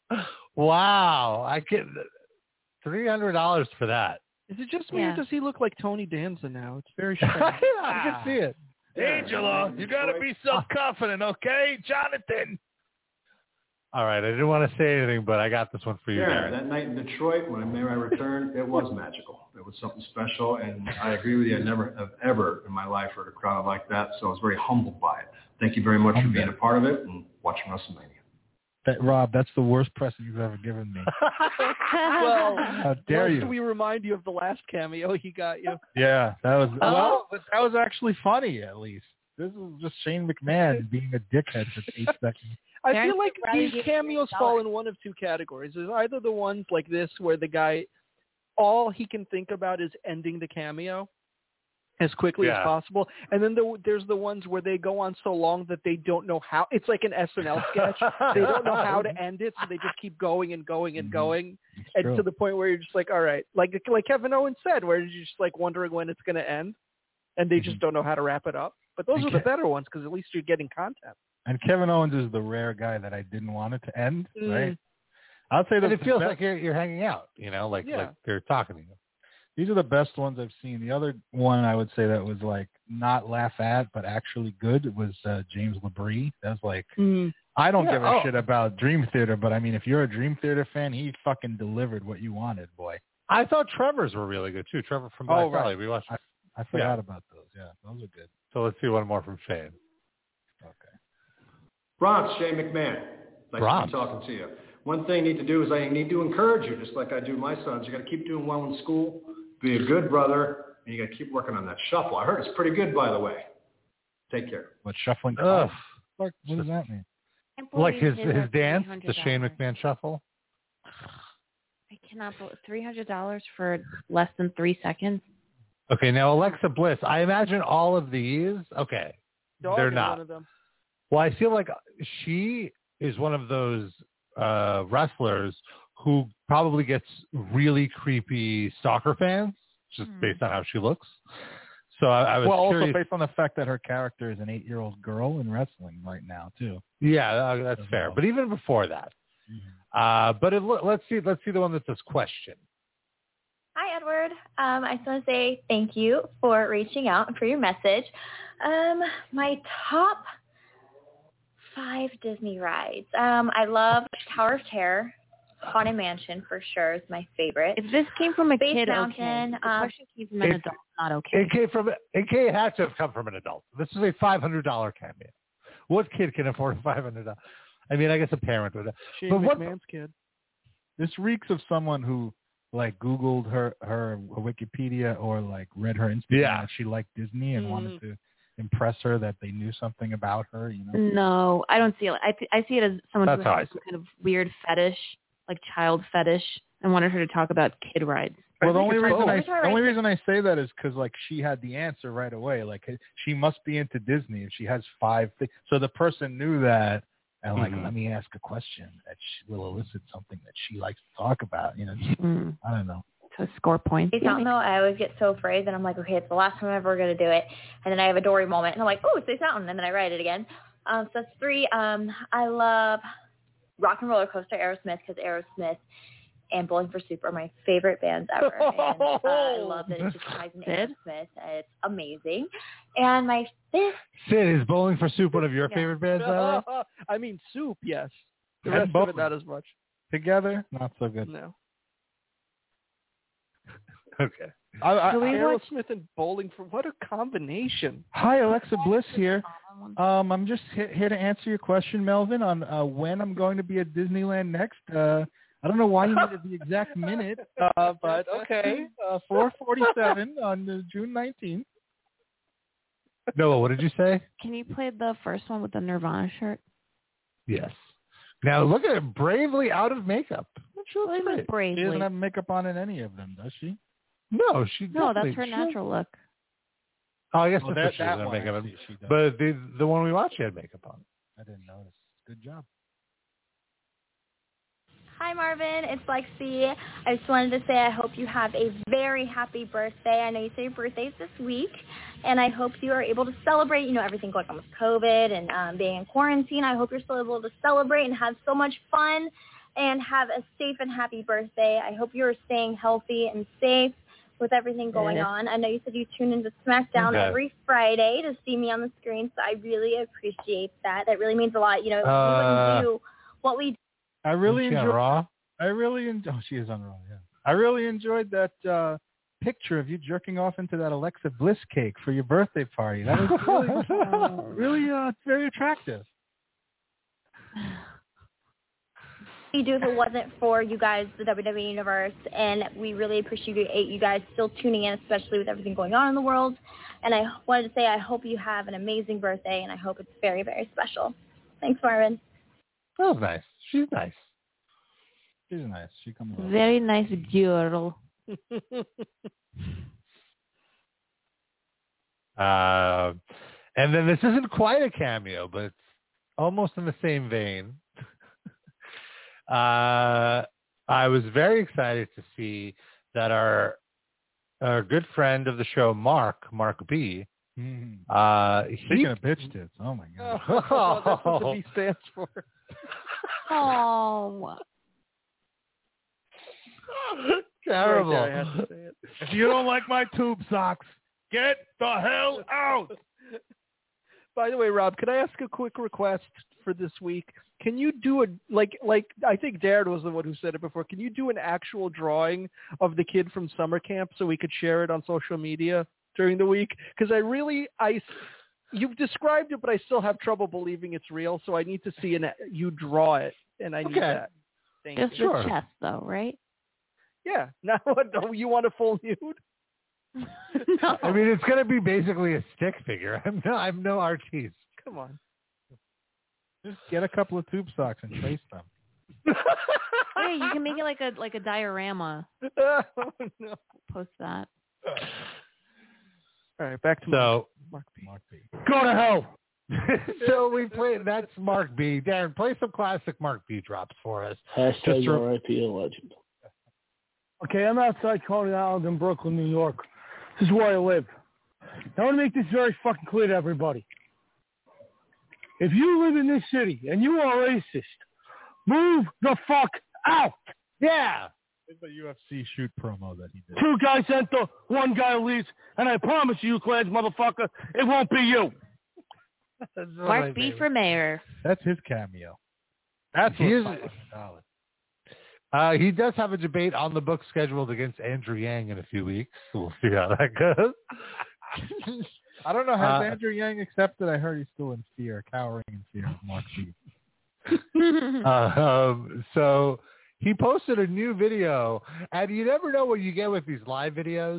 Wow. I get three hundred dollars for that. Is it just me Yeah. or does he look like Tony Danza now? It's very strange. I can see it. Angela, you got to be self-confident, okay? Jonathan. All right. I didn't want to say anything, but I got this one for you, Yeah, Darren. that night in Detroit when May I Return, it was magical. It was something special, and I agree with you. I never have ever in my life heard a crowd like that, so I was very humbled by it. Thank you very much for being a part of it and watching WrestleMania. That, Rob, that's the worst present you've ever given me. Well, How dare must you? we remind you of the last cameo he got you? Yeah, that was Oh. well. But that was actually funny. At least this is just Shane McMahon being a dickhead for eight seconds. I Darren feel like would rather these give cameos you fall in one of two categories. There's either the ones like this where the guy, all he can think about is ending the cameo as quickly Yeah. as possible, and then the, there's the ones where they go on so long that they don't know how. It's like an S N L sketch. They don't know how to end it, so they just keep going and going and Mhm. going, It's and true. to the point where you're just like, all right, like like Kevin Owens said, where you're just like wondering when it's going to end, and they just don't know how to wrap it up. But those And are the Ke- better ones because at least you're getting content. And Kevin Owens is the rare guy that I didn't want it to end. Mm. Right? I'll say that And it feels like you're, you're hanging out, you know, like, Yeah. like they're talking to you. These are the best ones I've seen. The other one I would say that was like not laugh at, but actually good was uh, James LaBrie. That's like, mm. I don't Yeah, give a oh. shit about Dream Theater, but I mean, if you're a Dream Theater fan, he fucking delivered what you wanted, boy. I thought Trevor's were really good too. Trevor from Black Oh, right. Valley. We watched. I, I forgot Yeah. about those. Yeah, those are good. So let's see one more from Shane. Okay. Bronx, Shane McMahon. Nice Bronx. to be talking to you. One thing you need to do is I need to encourage you, just like I do my sons. You got to keep doing well in school, be a good brother, and you got to keep working on that shuffle. I heard it's pretty good, by the way. Take care. What, shuffling Ugh. cards? What, what does that mean? Like his His his are dance, three hundred the Shane dollars. McMahon shuffle. I cannot believe three hundred dollars for less than three seconds. Okay, now Alexa Bliss. I imagine all of these. Okay, Dog they're is not. one of them. Well, I feel like she is one of those uh, wrestlers who probably gets really creepy stalker fans just Hmm. based on how she looks. So I, I was well, curious. also based on the fact that her character is an eight-year-old girl in wrestling right now, too. Yeah, uh, that's fair. But even before that, Mm-hmm. uh, but it, let's see. Let's see the one that says question. Hi, Edward. Um, I just want to say thank you for reaching out and for your message. Um, my top five Disney rides. Um, I love Tower of Terror. Haunted Mansion for sure is my favorite. If this came from a Space kid, Mountain. okay. The Um, question came from an It- adult, not okay. It came from. It came, had to have come from an adult. This is a five hundred dollar cameo. What kid can afford five hundred dollars? I mean, I guess a parent would. Shane But what? McMahon's kid. This reeks of someone who like Googled her, her Wikipedia or like read her Instagram. Yeah. And she liked Disney and Mm. wanted to impress her that they knew something about her, you know? No, I don't see it. I, I see it as someone That's who how I has see some kind of weird fetish, like child fetish, and wanted her to talk about kid rides. Well, the think only it's reason both. I Every time the I only say- reason I say that is because like she had the answer right away. Like she must be into Disney if she has five things. So the person knew that, and like, Mhm. let me ask a question that she will elicit something that she likes to talk about. You know, just, Mm, I don't know. to score points. Space Mountain, though, I always get so afraid that I'm like, okay, it's the last time I'm ever going to do it. And then I have a Dory moment, and I'm like, oh, Space Mountain, and then I write it again. Um, so that's three. Um, I love Rock and Roller Coaster, Aerosmith, because Aerosmith and Bowling for Soup are my favorite bands ever. And uh, I love that it just ties into Sid? Aerosmith. It's amazing. And my fifth, Sid, is Bowling for Soup one of your Yeah. favorite bands ever? I mean, Soup, yes. The And rest of both. it, not as much. Together, not so good. No. Okay. I, I, Can we watch- Aerosmith and Bowling for what a combination. Hi, Alexa Bliss here. Um, I'm just he- here to answer your question, Melvin, on uh, when I'm going to be at Disneyland next. Uh, I don't know why you needed the exact minute, uh, but okay, uh, four forty-seven on uh, June nineteenth. Noah, what did you say? Can you play the first one with the Nirvana shirt? Yes. Now look at it, bravely out of makeup. She looks Play great. with bravely. She doesn't have makeup on in any of them, does she? No, she. No, that's definitely- her she- natural look. Oh, I guess Oh, the that, pictures that have one, makeup I on. see, she does. But the the one we watched, she had makeup on. I didn't notice. Good job. hi, Marvin. It's Lexi. I just wanted to say I hope you have a very happy birthday. I know you say your birthday's this week, and I hope you are able to celebrate, you know, everything going on with COVID and um, being in quarantine. I hope you're still able to celebrate and have so much fun and have a safe and happy birthday. I hope you're staying healthy and safe with everything going Yes. on. I know you said you tune into SmackDown Okay. every Friday to see me on the screen, so I really appreciate that. That really means a lot. You know, Uh, we wouldn't do what we I really Is she on enjoyed. Raw? I really enjoyed. Oh, she is on Raw. Yeah. I really enjoyed that uh, picture of you jerking off into that Alexa Bliss cake for your birthday party. That was really, really uh, very attractive. we do if it wasn't for you guys, the W W E Universe, and we really appreciate you guys still tuning in, especially with everything going on in the world. And I wanted to say I hope you have an amazing birthday, and I hope it's very, very special. Thanks, Marvin. That was nice. She's nice. She's nice. She comes over. Very nice girl. Uh, and then this isn't quite a cameo, but it's almost in the same vein. uh, I was very excited to see that our our good friend of the show, Mark, Mark B. Mhm. Uh, Speaking he, of bitch tits, oh my god. Oh, that's what the B stands for. Oh. terrible. Right there, I have to say it. If you don't like my tube socks, get the hell out. By the way, Rob, can I ask a quick request for this week? Can you do a like like I think Darren was the one who said it before. Can you do an actual drawing of the kid from summer camp so we could share it on social media during the week? Because I really I you've described it, but I still have trouble believing it's real. So I need to see an you draw it, and I need Okay. that. Thank Just you. the chest, though, right? Yeah. Now, do you want a full nude? No. I mean, it's going to be basically a stick figure. I'm no, I'm no artiste. Come on. Just get a couple of tube socks and trace them. Hey, you can make it like a like a diorama. Oh, no. Post that. All right, back to So, Mark B. Mark B. go to hell. So we play. That's Mark B. Darren, play some classic Mark B drops for us. Hashtag Just re- R I P a legend. Okay, I'm outside Coney Island in Brooklyn, New York. This is where I live. I want to make this very fucking clear to everybody. If you live in this city and you are racist, move the fuck out. Yeah. It's a U F C shoot promo that he did. Two guys enter, one guy leaves, and I promise you, Clans motherfucker, it won't be you. Mark B for mayor. That's his cameo. That's He is- what's solid. Uh, he does have a debate on the book scheduled against Andrew Yang in a few weeks. So we'll see how that goes. I don't know. Has Uh, Andrew Yang accepted? I heard he's still in fear, cowering in fear of Mark B. uh, um, so he posted a new video, and you never know what you get with these live videos,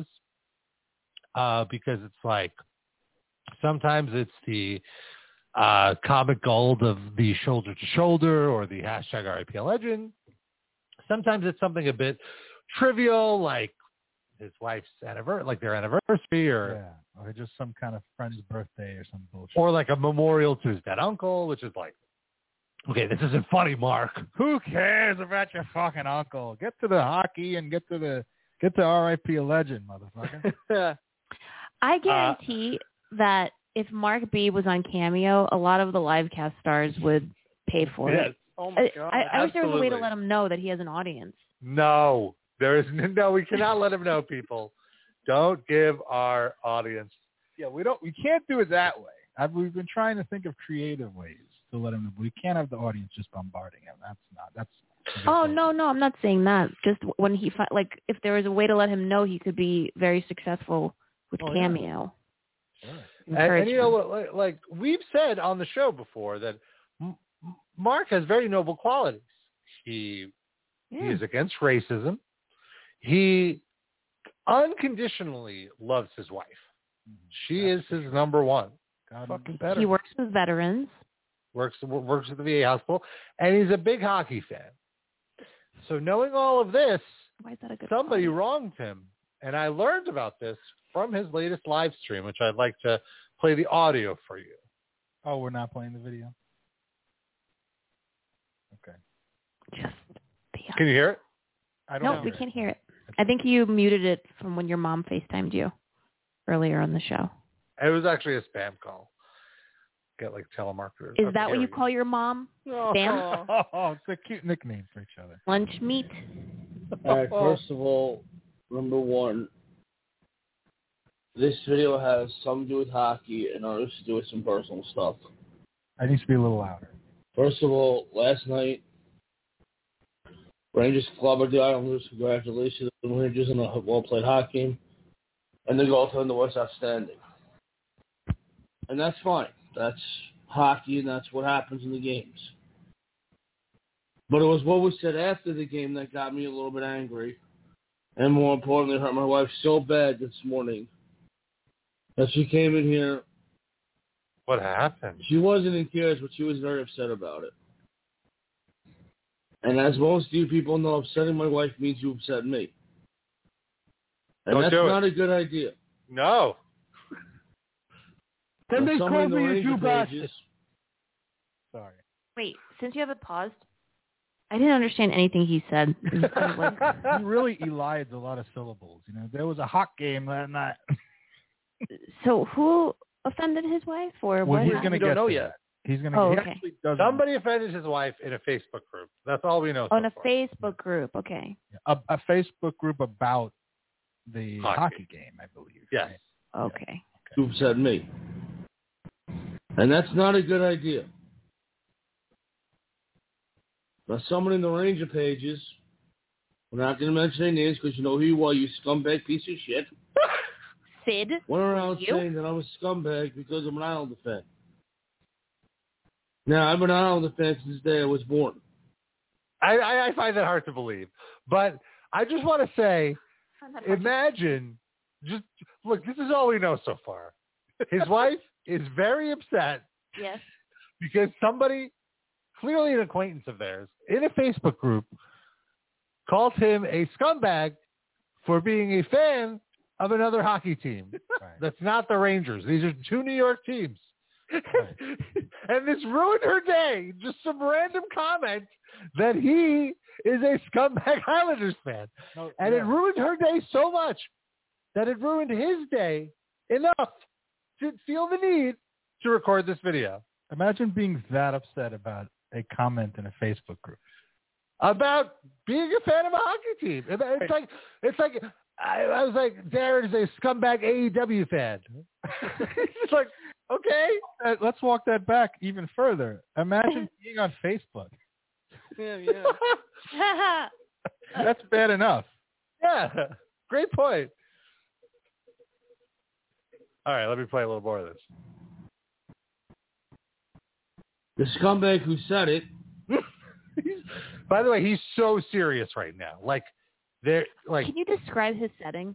uh, because it's like sometimes it's the uh, comic gold of the shoulder to shoulder or the hashtag R I P legend. Sometimes it's something a bit trivial, like his wife's anniversary, like their anniversary, or Yeah, or just some kind of friend's birthday or some bullshit. or like a memorial to his dead uncle, which is like, okay, this isn't funny, Mark. Who cares about your fucking uncle? Get to the hockey and get to the get to R I P a legend, motherfucker. I guarantee that if Mark B was on Cameo, a lot of the live cast stars would pay for Yes. it. Oh my God. I, I wish there was a way to Absolutely. let him know that he has an audience. No, there is no. We cannot let him know. People, don't give our audience. Yeah, we don't. We can't do it that way. I've, we've been trying to think of creative ways to let him know. We can't have the audience just bombarding him. That's not. That's. Oh no, no, I'm not saying that. Just when he fi- like, if there was a way to let him know, he could be very successful with Oh, yeah. Cameo. And, Encourage and you know him. what? Like, like we've said on the show before that M- M- Mark has very noble qualities. He he Yeah. is against racism. He unconditionally loves his wife. She is his number one. God, Fucking better. He works with veterans. works works at the V A hospital, and he's a big hockey fan. So knowing all of this, Why is that a good somebody quality? wronged him, and I learned about this from his latest live stream, which I'd like to play the audio for you. Oh, we're not playing the video. Okay. Just the Can you hear it? I don't No, know. we can't hear it. I think you muted it from when your mom FaceTimed you earlier on the show. It was actually a spam call. Get like telemarketers. Is Okay, that here what we you go. call your mom? Spam? Oh, it's a cute nickname for each other. Lunch meat? All right, first of all, number one, this video has something to do with hockey and others to do with some personal stuff. I need to be a little louder. First of all, last night, Rangers clobbered the Islanders. Congratulations to the Rangers on a well-played hockey game. And the goaltender was outstanding. And that's fine. That's hockey, and that's what happens in the games. But it was what we said after the game that got me a little bit angry. And more importantly, hurt my wife so bad this morning that she came in here. What happened? She wasn't in tears, but she was very upset about it. And as most of you people know, upsetting my wife means you upset me. And Don't that's do it. not a good idea. No. Then they somebody called in the me a Ranger Jew bastard. pages- Sorry. Wait, since you have it paused, I didn't understand anything he said. It was kind of like, He really elides a lot of syllables. You know, there was a hot game that night. so who offended his wife, or Well, what? he's happened? going to don't get know to yet. that. He's going to. Oh, he okay. actually doesn't. Somebody offended his wife in a Facebook group. That's all we know. On so a far. Facebook group, okay. a, a Facebook group about the Hockey. hockey, game, I believe. Yes. Right? Okay. You've said me. And that's not a good idea. Now, someone in the Ranger pages, we're not going to mention any names because you know who you are, you scumbag piece of shit. Sid? Went around you? saying that I'm a scumbag because I'm an Islander fan. Now, I've been an Islander fan since the day I was born. I, I, I find that hard to believe. But I just want to say, imagine, just look, this is all we know so far. His wife is very upset Yes. because somebody, clearly an acquaintance of theirs, in a Facebook group, calls him a scumbag for being a fan of another hockey team. Right. That's not the Rangers. These are two New York teams. Right. And this ruined her day. Just some random comment that he is a scumbag Islanders fan. No, and yeah. it ruined her day so much that it ruined his day enough to feel the need to record this video. Imagine being that upset about a comment in a Facebook group. About being a fan of a hockey team. It's like, it's like, I, I was like, Darren is a scumbag A E W fan. It's like, okay. Uh, let's walk that back even further. Imagine being on Facebook. Yeah, yeah. That's bad enough. Yeah, great point. All right, let me play a little more of this. The scumbag who said it. By the way, he's so serious right now. Like, there, like Can you describe his setting?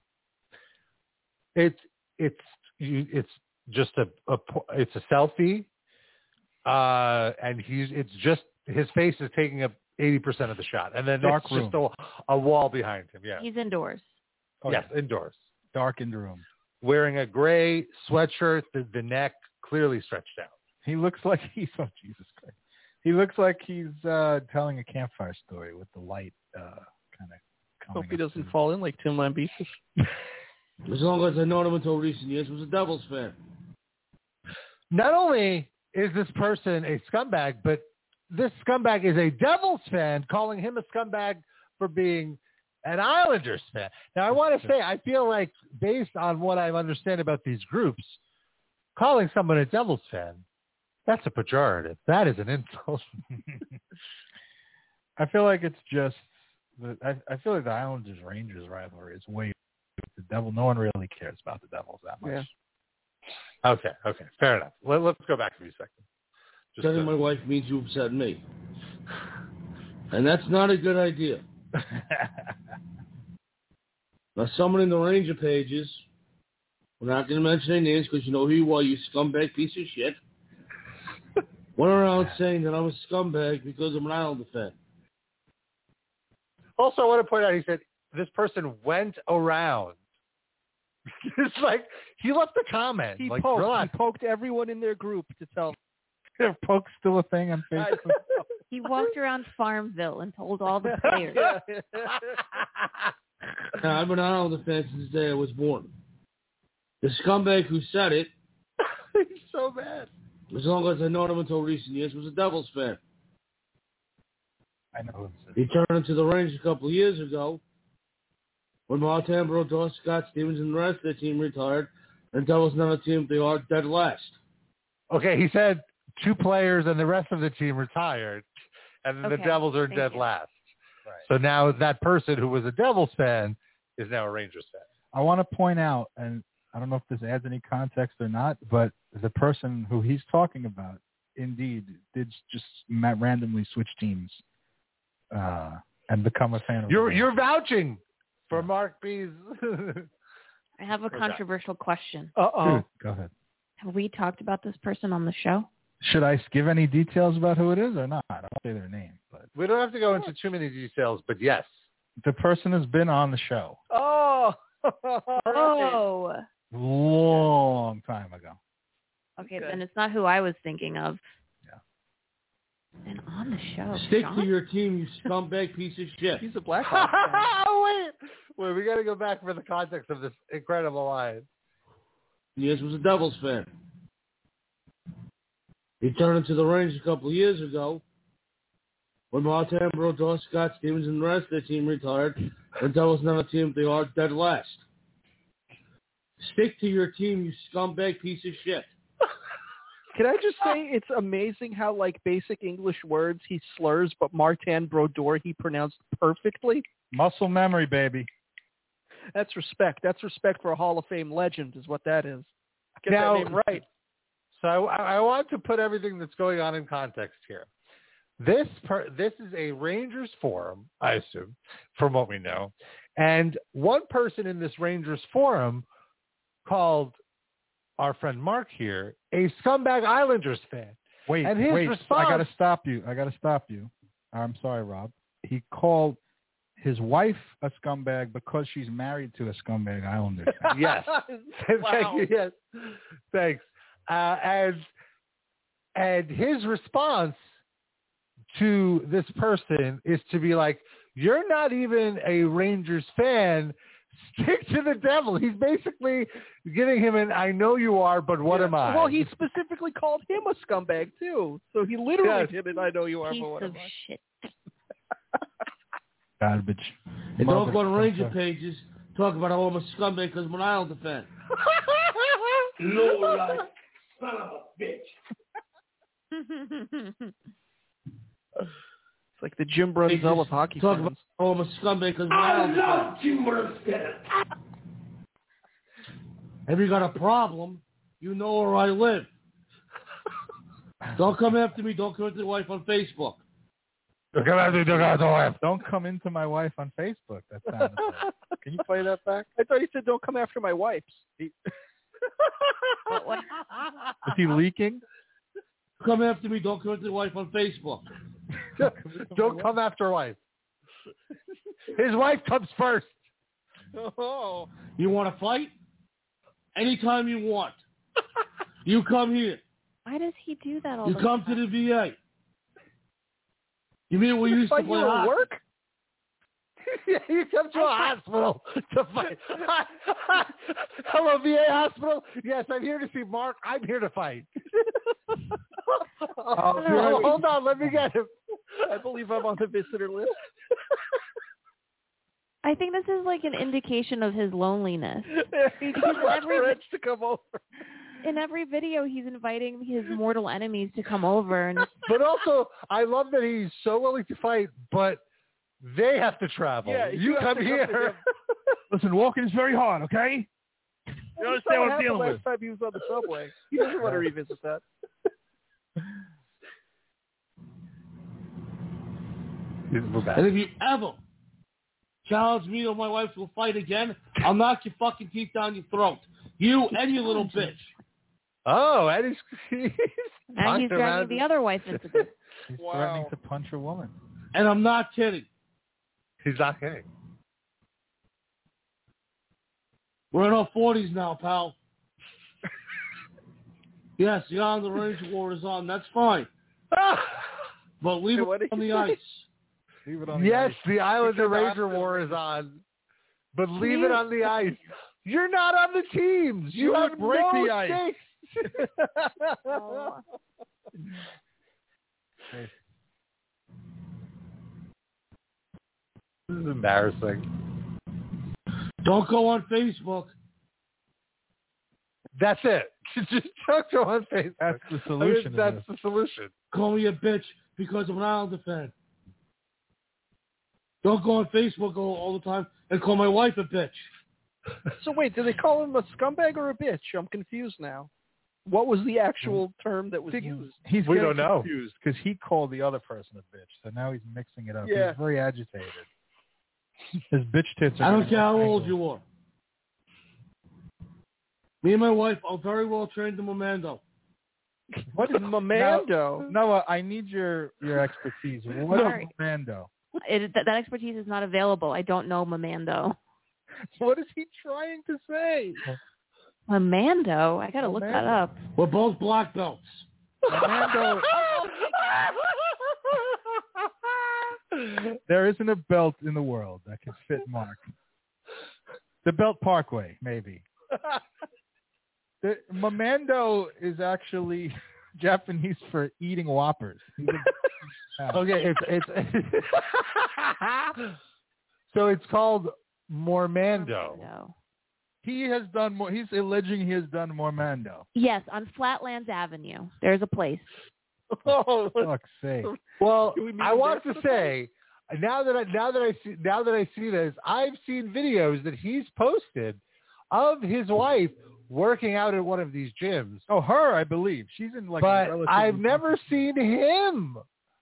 it's it's you, it's just a, a it's a selfie, uh, and he's it's just his face is taking up eighty percent of the shot, and then Dark it's room. just a, a wall behind him. Yeah, He's indoors. Oh, yes, yeah. indoors, Darkened room. wearing a gray sweatshirt, the, the neck clearly stretched out. He looks like he's, oh, Jesus Christ. He looks like he's uh, telling a campfire story with the light uh, kind of coming Hope he up doesn't to- fall in like Tim Lambesis. As long as I've known him until recent years, was a Devils fan. Not only is this person a scumbag, but this scumbag is a Devils fan, calling him a scumbag for being an Islanders fan. Now, I want to say, I feel like based on what I understand about these groups, calling someone a Devils fan, that's a pejorative. That is an insult. I feel like it's just, the, I, I feel like the Islanders Rangers rivalry is way the Devil. No one really cares about the Devils that much. Yeah. Okay, okay, fair enough. Let, let's go back for a second. Just Telling to- my wife means you upset me. And that's not a good idea. Now, someone in the Ranger pages, we're not going to mention any names because you know who you are, you scumbag piece of shit, went around saying that I'm a scumbag because I'm an Islander fan. Also, I want to point out, he said this person went around. It's like, he left a comment. He like, poked. relax. He poked everyone in their group to tell. Poke's still a thing on I Facebook. don't know. He walked around Farmville and told all the players. Now, I've been an Islander fan since the day I was born. The scumbag who said it, He's so bad. as long as I've known him until recent years, was a Devils fan. I know who this is. He turned into the Rangers a couple of years ago when Martin Brodeur, Scott Stevens, and the rest of the team retired, and Devils another team they are dead last. Okay, he said two players and the rest of the team retired, and then the Okay, Devils are thank dead you. last. Right. So now that person who was a Devils fan is now a Rangers fan. I want to point out, and I don't know if this adds any context or not, but the person who he's talking about, indeed, did just ma- randomly switch teams uh, and become a fan of You're the you're vouching for Mark B's. I have a Okay. controversial question. Uh oh. Dude, go ahead. Have we talked about this person on the show? Should I give any details about who it is or not? I don't say their name, but We don't have to go into too many details, but yes. the person has been on the show Oh. Oh. long time ago. Okay, Okay. then it's not who I was thinking of. Yeah. And on the show. Stick Sean? to your team, you scumbag piece of shit. He's a Blackhawks fan. Wait, wait, we got to go back for the context of this incredible line. Years was a Devils fan. He turned into the Rangers a couple of years ago when Martin Brodeur, Scott Stevens, and the rest of the team retired, And tell us another team they are dead last. Stick to your team, you scumbag piece of shit. Can I just say it's amazing how, like, basic English words he slurs, but Martin Brodeur he pronounced perfectly? Muscle memory, baby. That's respect. That's respect for a Hall of Fame legend is what that is. Get Now, that name right. So I, I want to put everything that's going on in context here. This per, this is a Rangers forum, I assume, from what we know. And one person in this Rangers forum called our friend Mark here a scumbag Islanders fan. Wait, and his wait, response, I got to stop you. I got to stop you. I'm sorry, Rob. He called his wife a scumbag because she's married to a scumbag Islander fan. Yes. Wow. Thank you. Yes. Thanks. Uh, and, and his response to this person is to be like, you're not even a Rangers fan. Stick to the devil. He's basically giving him an I know you are, but what Yeah. am I? Well, he specifically called him a scumbag, too. So he literally Yes. did an I know you are, Piece but what of am I? shit. Garbage. And don't go to Mother- Ranger pages talk about how I'm a scumbag because I'm an Islander fan. Low life, son of a bitch. It's like the Jim Brunzell of hockey Talk fans. about how I'm a scumbag because I'm an I Islander love fan. Jim Brunzell. If you got a problem, you know where I live. Don't come after me. Don't come after the wife on Facebook. Don't come after me. Don't come after my wife. Don't come into my wife on Facebook. That sounded bad. Can you play that back? I thought he said, don't come after my wipes. He- What, what? Is he leaking? Come after me. Don't come after the wife on Facebook. Don't come after wife. His wife comes first. Oh. You want to fight? Anytime you want. You come here. Why does he do that all You the come time? to the V A. You mean we used to Fight play you at hockey? work? Yeah, you come to a hospital to fight. Hello, V A hospital. Yes, I'm here to see Mark. I'm here to fight. Oh, Oh, hold on, let me get him. I believe I'm on the visitor list. I think this is like an indication of his loneliness. He just Because wants every- friends to come over. In every video, he's inviting his mortal enemies to come over, and But also, I love that he's so willing to fight, but they have to travel. Yeah, you you have come to come here. to him. Listen, walking is very hard, okay? You understand what I'm dealing last with? time he was on the subway. He doesn't want to revisit that. We're back. And if you ever challenge me or my wife to a fight again, I'll knock your fucking teeth down your throat. You and your little bitch. Oh, and he's, he's now he's dragging the other wife into this. He's Wow. threatening to punch a woman. And I'm not kidding. He's not kidding. We're in our forties now, pal. Yes, the on the Range War is on. That's fine. But leave Hey, it what did on you the say? ice. Leave it on the Yes, ice. the Islander Because Ranger Austin- War is on, but leave you- it on the ice. You're not on the teams. You, You have would break no the ice. stakes. Oh. This is embarrassing. Don't go on Facebook. That's it. Just don't go on Facebook. That's the I mean, solution. to that's this. the solution. Call me a bitch because I'm an Islander fan. Don't go on Facebook all, all the time and call my wife a bitch. So wait, do they call him a scumbag or a bitch? I'm confused now. What was the actual term that was used? He's We getting don't know. confused because he called the other person a bitch, so now he's mixing it up. Yeah. He's very agitated. His bitch tits are. I don't getting care how tangled. old you are. Me and my wife are very well trained in Momando. What is Momando? Noah, I need your your expertise. What Sorry. is Momando? It, that, that expertise is not available. I don't know Mamando. What is he trying to say? Mamando? I gotta look that Mamando. up. We're both black belts. Momando. There isn't a belt in the world that can fit Mark. The Belt Parkway, maybe. The, Mamando is actually Japanese for eating Whoppers. He's a- Okay, it's it's. So it's called Mormando. Mormando. He has done more. He's alleging he has done Mormando. Yes, on Flatlands Avenue. There's a place. Oh, for fuck's sake. Well, Can we meet I him want there to sometime? say now that I now that I see now that I see this, I've seen videos that he's posted of his wife working out at one of these gyms. Oh, her, I believe. She's in like. But a relatively I've never seen him.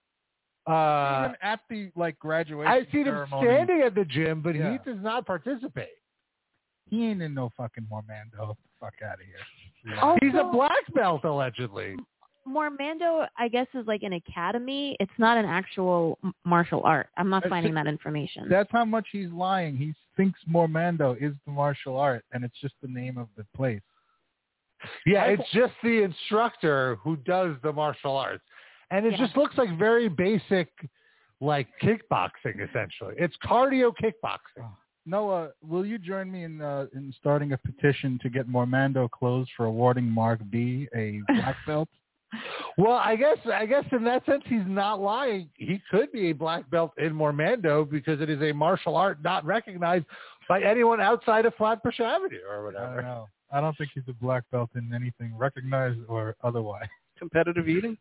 Uh, even at the like graduation I've seen him ceremony. standing at the gym, but Yeah. he does not participate. He ain't in no fucking Mormando. Fuck out of here. Also, He's a black belt, allegedly. Mormando, I guess, is like an academy. It's not an actual m- martial art. I'm not Uh, finding see, that information. That's how much he's lying. He thinks Mormando is the martial art, and it's just the name of the place. Yeah, I- it's just the instructor who does the martial arts. And it Yeah. just looks like very basic, like kickboxing, essentially. It's cardio kickboxing. Noah, will you join me in uh, in starting a petition to get Mormando closed for awarding Mark B a black belt? Well, I guess I guess in that sense he's not lying. He could be a black belt in Mormando because it is a martial art not recognized by anyone outside of Flatbush Avenue or I don't whatever. know. I don't think he's a black belt in anything recognized or otherwise. Competitive eating?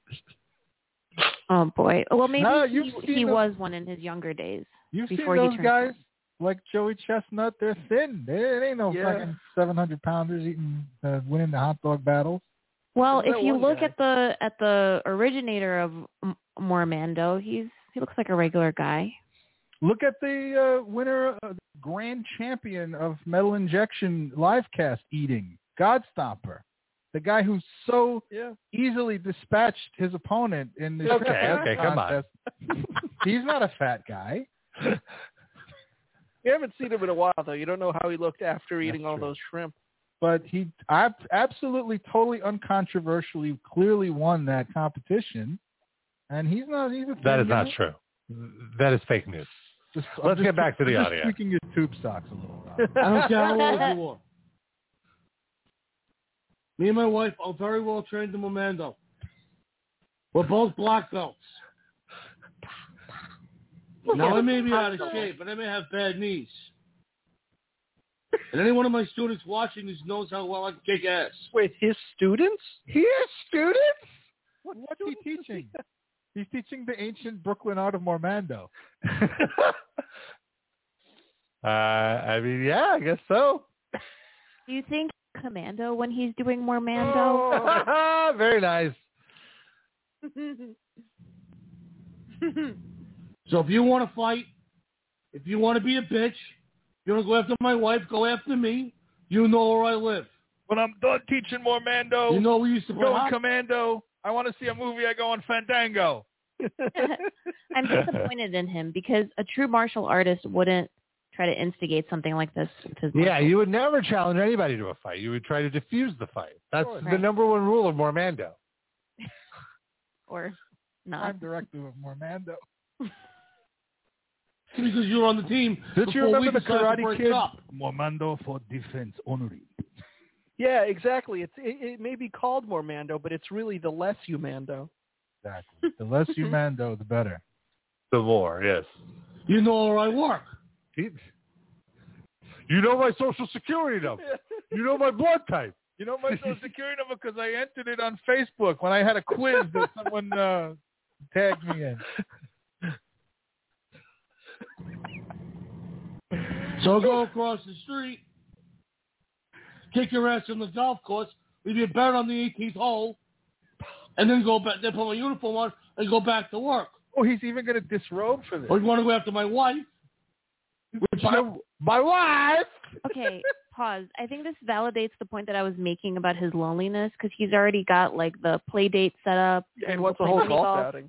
Oh boy. Well, maybe No, he, you've seen he the- was one in his younger days. You've before seen he those turned guys like Joey Chestnut. They're thin. They, it ain't no Yeah. fucking seven hundred pounders eating, uh, winning the hot dog battles. Well, Isn't if that you one look guy? at the at the originator of M- Mormando, he's he looks like a regular guy. Look at the uh, winner, uh, grand champion of Metal Injection livecast eating, Godstomper. The guy who so Yeah. easily dispatched his opponent in the Okay, shrimp okay, come on. contest. He's not a fat guy. You haven't seen him in a while, though. You don't know how he looked after eating That's all true. those shrimp. But he ab- absolutely, totally uncontroversially, clearly won that competition. And he's not, he's a That thin is not guy. true. That is fake news. Just, I'm Let's just- get back to the I'm audio. Just tweaking your tube socks a little. Rob. I don't care how old you are. Me and my wife are very well trained in Mormando. We're both black belts. Now I may be out of shape, but I may have bad knees. And any one of my students watching this knows how well I can kick ass. Wait, his students? His students? What, what's he teaching? He's teaching the ancient Brooklyn art of Mormando. uh, I mean, yeah, I guess so. Do you think Commando when he's doing Mormando? Oh, very nice. So if you want to fight, if you want to be a bitch, you want to go after my wife, go after me. You know where I live. When I'm done teaching Mormando, You know we used to play going hockey. Commando, I want to see a movie, I go on Fandango. I'm disappointed in him because a true martial artist wouldn't try to instigate something like this with his Yeah, martial- you would never challenge anybody to a fight. You would try to defuse the fight. That's the Right. number one rule of Mormando. or not. I'm director of Mormando. Because you were on the team Don't you before we remember the decided to Karate break Kid? it up. Mormando for defense only. Yeah, exactly. It's it, it may be called Mormando, but it's really the less you Mando. Exactly. The less you Mando, the better. The more, yes. You know where I work. You know my social security number. You know my blood type. You know my social security number because I entered it on Facebook when I had a quiz that someone uh, tagged me in. So go across the street, kick your ass in the golf course, leave your bat on the eighteenth hole, and then go back. Then put my uniform on and go back to work. Oh, he's even going to disrobe for this. Or you want to go after my wife? Which my, my wife. Okay, pause. I think this validates the point that I was making about his loneliness because he's already got like the play date set up. And what's the whole golf outing?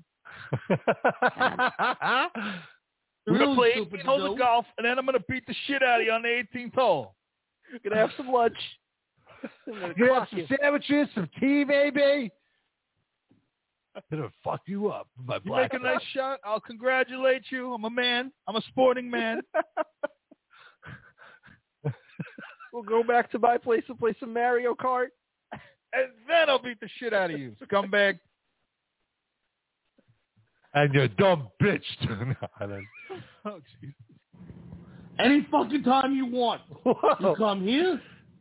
We're going to Really play stupid eighteen to holes do. of golf, and then I'm going to beat the shit out of you on the eighteenth hole. Gonna have some lunch. I'm gonna You have clock some you. sandwiches, some tea, maybe. I'm gonna fuck you up, with my You black make a nice shot, I'll congratulate you. I'm a man. I'm a sporting man. We'll go back to my place and play some Mario Kart. And then I'll beat the shit out of you, scumbag. And you're a dumb bitch. No, I don't- Oh, Jesus. Any fucking time you want. Whoa. You come here.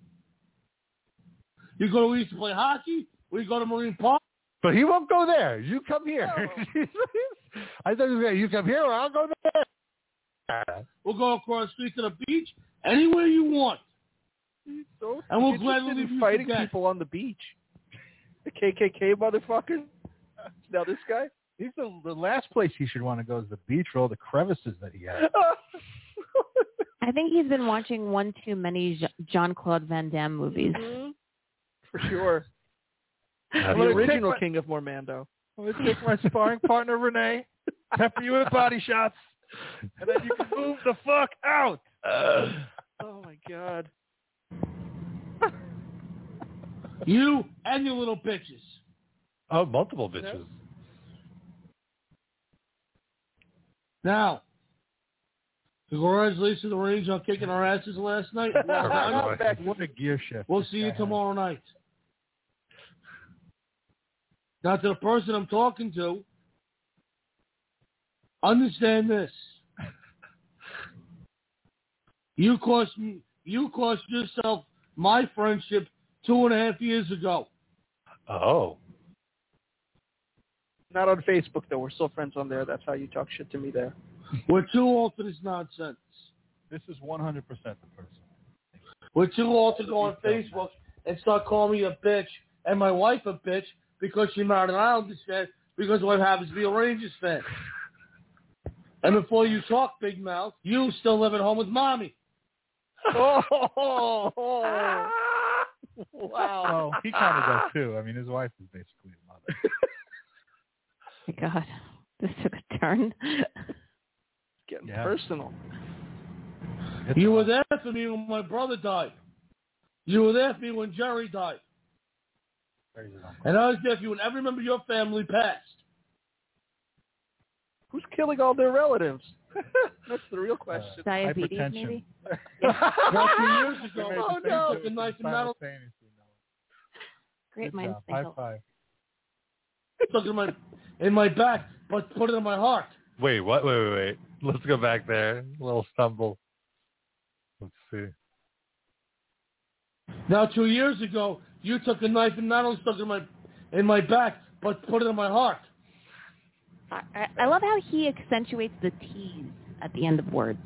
You go to East to play hockey. We go to Marine Park. But he won't go there. You come here. No. I thought he was going to, you come here or I'll go there. We'll go across the street to the beach. Anywhere you want. He's so And we'll he's gladly interested leave in you fighting to death. people on the beach. The K K K motherfucker. Now this guy. He's the, the last place he should want to go is the beach for all the crevices that he has. I think he's been watching one too many Jean-Claude Van Damme movies. Mm-hmm. For sure. I'm the gonna original take my- king of Mormando. I'm going to take my sparring partner, Renee, pepper you with body shots, and then you can move the fuck out. Uh, Oh, my God. You and your little bitches. oh, multiple bitches. Now, congratulations to the Rangers on kicking our asses last night. What a gear shift. We'll see you tomorrow night. Now, to the person I'm talking to, understand this. You cost me, you cost yourself my friendship two and a half years ago. Oh. Not on Facebook, though. We're still friends on there. That's how you talk shit to me there. We're too old for this nonsense. This is one hundred percent the person. We're too old to go on Facebook and start calling me a bitch and my wife a bitch because she married an Islanders fan because wife happens to be a Rangers fan. And before you talk, big mouth, you still live at home with mommy. Oh, oh, oh. Wow. Oh, he kind of does too. I mean, his wife is basically a mother. My God, this took a turn. Getting Yeah. personal. It's You were there for me when my brother died. You were there for me when Jerry died. crazy. And I was there for you when every member of your family passed. Who's killing all their relatives? That's the real question. Diabetes, Hypertension. maybe? About two years ago, They made Oh, the same no. took a knife and metal, simultaneously. Great Good minds job. think High alike. five. took it in my, in my back, but put it in my heart. Wait, what? Wait, wait, wait. Let's go back there. A little stumble. Let's see. Now, two years ago, you took a knife and not only stuck it in my, in my back, but put it in my heart. I, I- I love how he accentuates the T's at the end of words.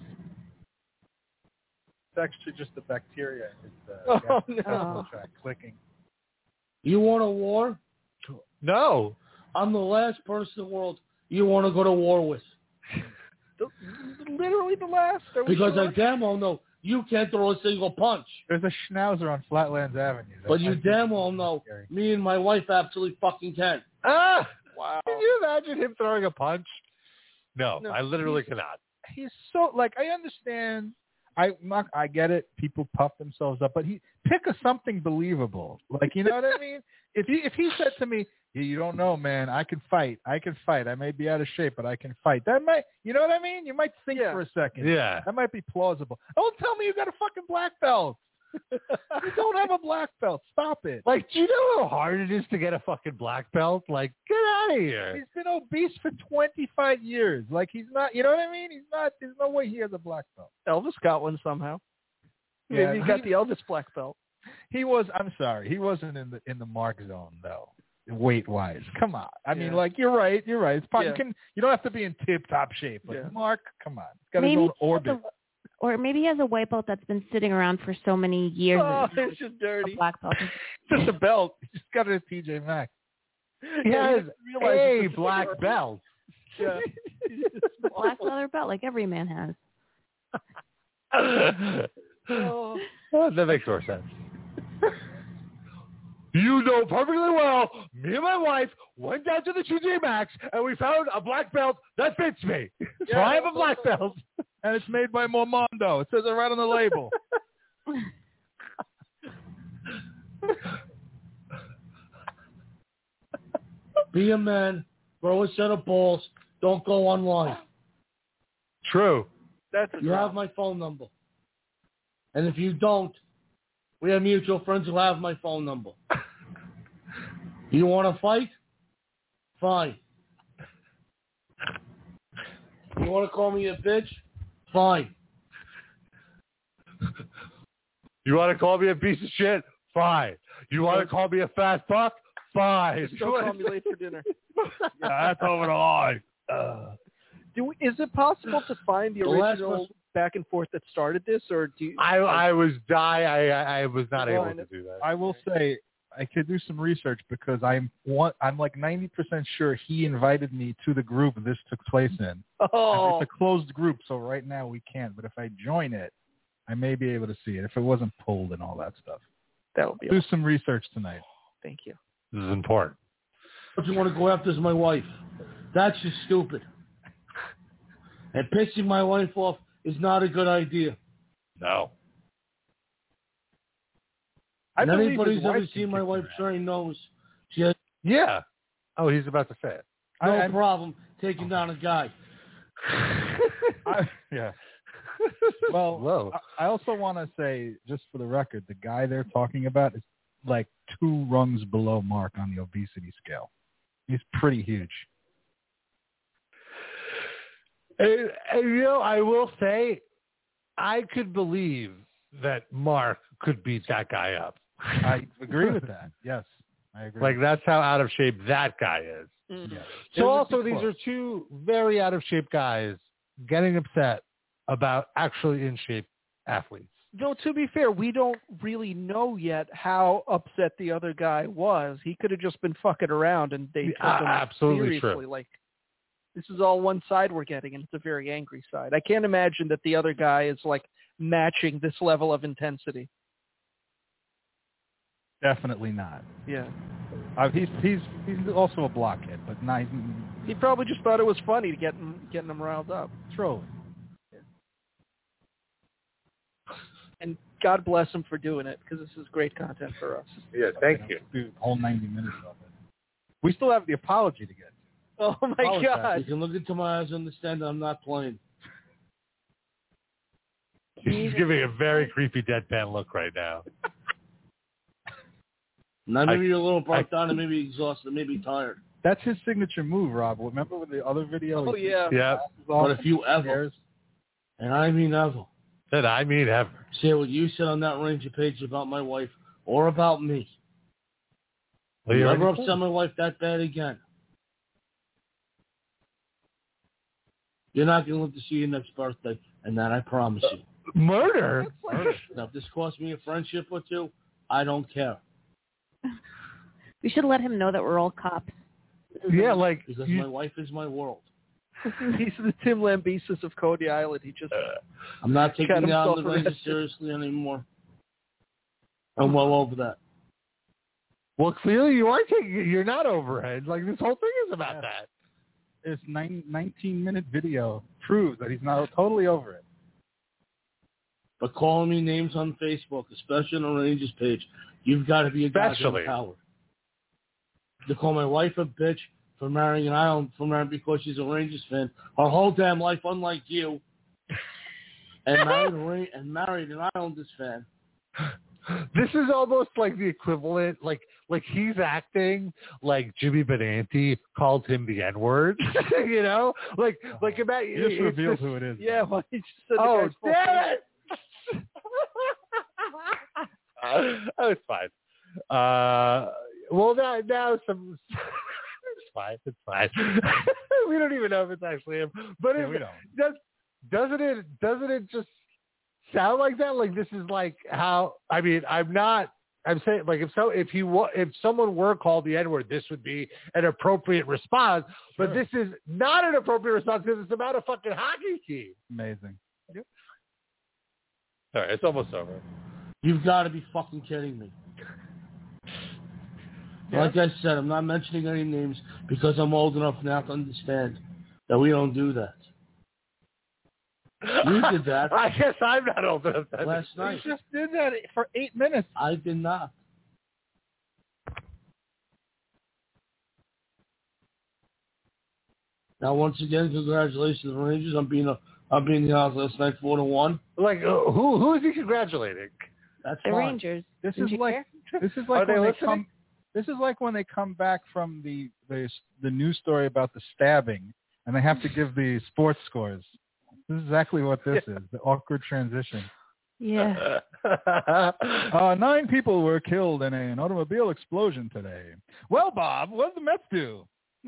It's actually just the bacteria. It's the Oh, gastrointestinal no. tract clicking. You want a war? No. I'm the last person in the world you want to go to war with. The, literally the last. Are we Because sure? I damn well know you can't throw a single punch. There's a schnauzer on Flatlands Avenue. That But you might be damn well know scary. me and my wife absolutely fucking can. Ah! Wow. Can you imagine him throwing a punch? No, No. I literally cannot. He's so like I understand. I not, I get it. People puff themselves up, but he pick a something believable. Like you know what I mean? If he if he said to me, yeah, "You don't know, man. I can fight. I can fight. I may be out of shape, but I can fight." That might, you know what I mean? You might think Yeah. for a second. Yeah. That might be plausible. Don't tell me you got a fucking black belt. You don't have a black belt. Stop it. Like, do you know how hard it is to get a fucking black belt? Like, get out of here. He's been obese for twenty-five years. Like he's not, you know what I mean? He's not. There's no way he has a black belt. Elvis got one somehow. Yeah, Maybe he got the Elvis black belt. He was. I'm sorry. He wasn't in the in the mark zone though, weight wise. Come on. I mean, Yeah. like you're right. You're right. It's fine. Yeah. You can. You don't have to be in tip top shape. But Yeah. Mark, come on. He's got Maybe his own he has orbit. a- or maybe he has a white belt that's been sitting around for so many years. Oh, that it's just a dirty. black belt. Just a belt. He just got it at T J Maxx. He Yeah, has didn't realize a it's black cigarette. belt. Yeah. Black leather belt, like every man has. Oh. Oh, that makes more sense. You know perfectly well, me and my wife went down to the T J Maxx and we found a black belt that fits me. So I have a black belt. And it's made by Mormondo. It says it right on the label. Be a man, grow a set of balls, don't go online. True. That's a You drop. have my phone number. And if you don't, we have mutual friends who have my phone number. You want to fight? Fine. You want to call me a bitch? Fine. You want to call me a piece of shit? Fine. You want to call me a fat fuck? Fine. Just don't call me late for dinner. Yeah, that's over the line. Uh, Do is it possible to find the The last original person- back and forth that started this, or do you? I I was die. I I was not Well, able to do that. I will say I could do some research because I'm one, I'm like ninety percent sure he invited me to the group this took place in. Oh. It's a closed group, so right now we can't. But if I join it, I may be able to see it if it wasn't pulled and all that stuff. That would be do awesome. some research tonight. Thank you. This is important. Don't you want to go after is my wife? That's just stupid. And pissing my wife off is not a good idea. No. I And believe anybody his who's ever wife can seen my kick wife your ass. train knows she has Yeah. Oh, he's about to say it. no I- I- problem taking down a guy. I, yeah. Well, Whoa. I I also want to say, just for the record, the guy they're talking about is like two rungs below Mark on the obesity scale. He's pretty huge. And, and, you know, I will say, I could believe that Mark could beat that guy up. I agree with that. Yes, I agree. Like, that's how out of shape that guy is. Mm-hmm. Yes. So It would be also, these close. are two very out of shape guys getting upset about actually in shape athletes. Though to be fair, we don't really know yet how upset the other guy was. He could have just been fucking around, and they took Yeah, him absolutely seriously. true. Like, this is all one side we're getting, and it's a very angry side. I can't imagine that the other guy is like matching this level of intensity. Definitely not. Yeah. Uh, he's he's he's also a blockhead, but not He probably just thought it was funny to get him, getting him riled up. trolling. And God bless him for doing it, because this is great content for us. Yeah, thank you. Do whole ninety minutes of it. We still have the apology to get. Oh my Apologize. You God! can look into my eyes and understand that I'm not playing. He's giving a very creepy deadpan look right now. Now maybe I- you're a little burnt I- down and maybe exhausted, maybe tired. That's his signature move, Rob. Remember with the other video? Oh he- yeah. Yeah. But if you ever, and I mean ever, Said I mean ever. say what you said on that Ranger page about my wife or about me, Well, you you ever already upset said. my wife that bad again, you're not going to live to see your next birthday, and that I promise you. Murder? Now, if this costs me a friendship or two, I don't care. We should let him know that we're all cops. Yeah, like Because you- my wife is my world. He's the Tim Lambesis of Cody Island. He just I'm not got taking down himself the Rangers arrested. seriously anymore. I'm well over that. well, clearly you are taking. You're not overhead. Like this whole thing is about Yeah. that. His nine, nineteen minute video proves that he's not totally over it. But calling me names on Facebook, especially on the Rangers page, you've got to be a goddamn Especially. coward. To call my wife a bitch for marrying an Island, for marrying because she's a Rangers fan, her whole damn life, unlike you, and married a Ra- and married an Islanders fan. This is almost like the equivalent, like like he's acting like Jimmy Benanti called him the N word. You know, like like about He just it's revealed this- who it is. yeah. Well, he just said the Oh guy's full damn name. it! Oh, it's fine. Uh, well, now now some. It's fine. It's fine. We don't even know if it's actually him, but Yeah, it, we don't. does doesn't it doesn't it just sound like that? Like this is like how I mean I'm not. I'm saying like if so if he wa- if someone were called the N-word, this would be an appropriate response. But Sure. this is not an appropriate response because it's about a fucking hockey team. Amazing. All right, it's almost over. You've got to be fucking kidding me. Like I said, I'm not mentioning any names because I'm old enough now to understand that we don't do that. You did that I guess I'm not old enough. to last He night. just did that for eight minutes. I did not. Now, once again, congratulations, Rangers. I'm being a, I'm being the odds last night, four to one. Like uh, who who is he congratulating? That's The fine. Rangers. This Didn't is you like care? this is Are like they when they listening? come. This is like when they come back from the the the news story about the stabbing, and they have to give the sports scores. This is exactly what this is. The awkward transition. Yeah. uh, nine people were killed in an automobile explosion today. Well, Bob, what did the Mets do?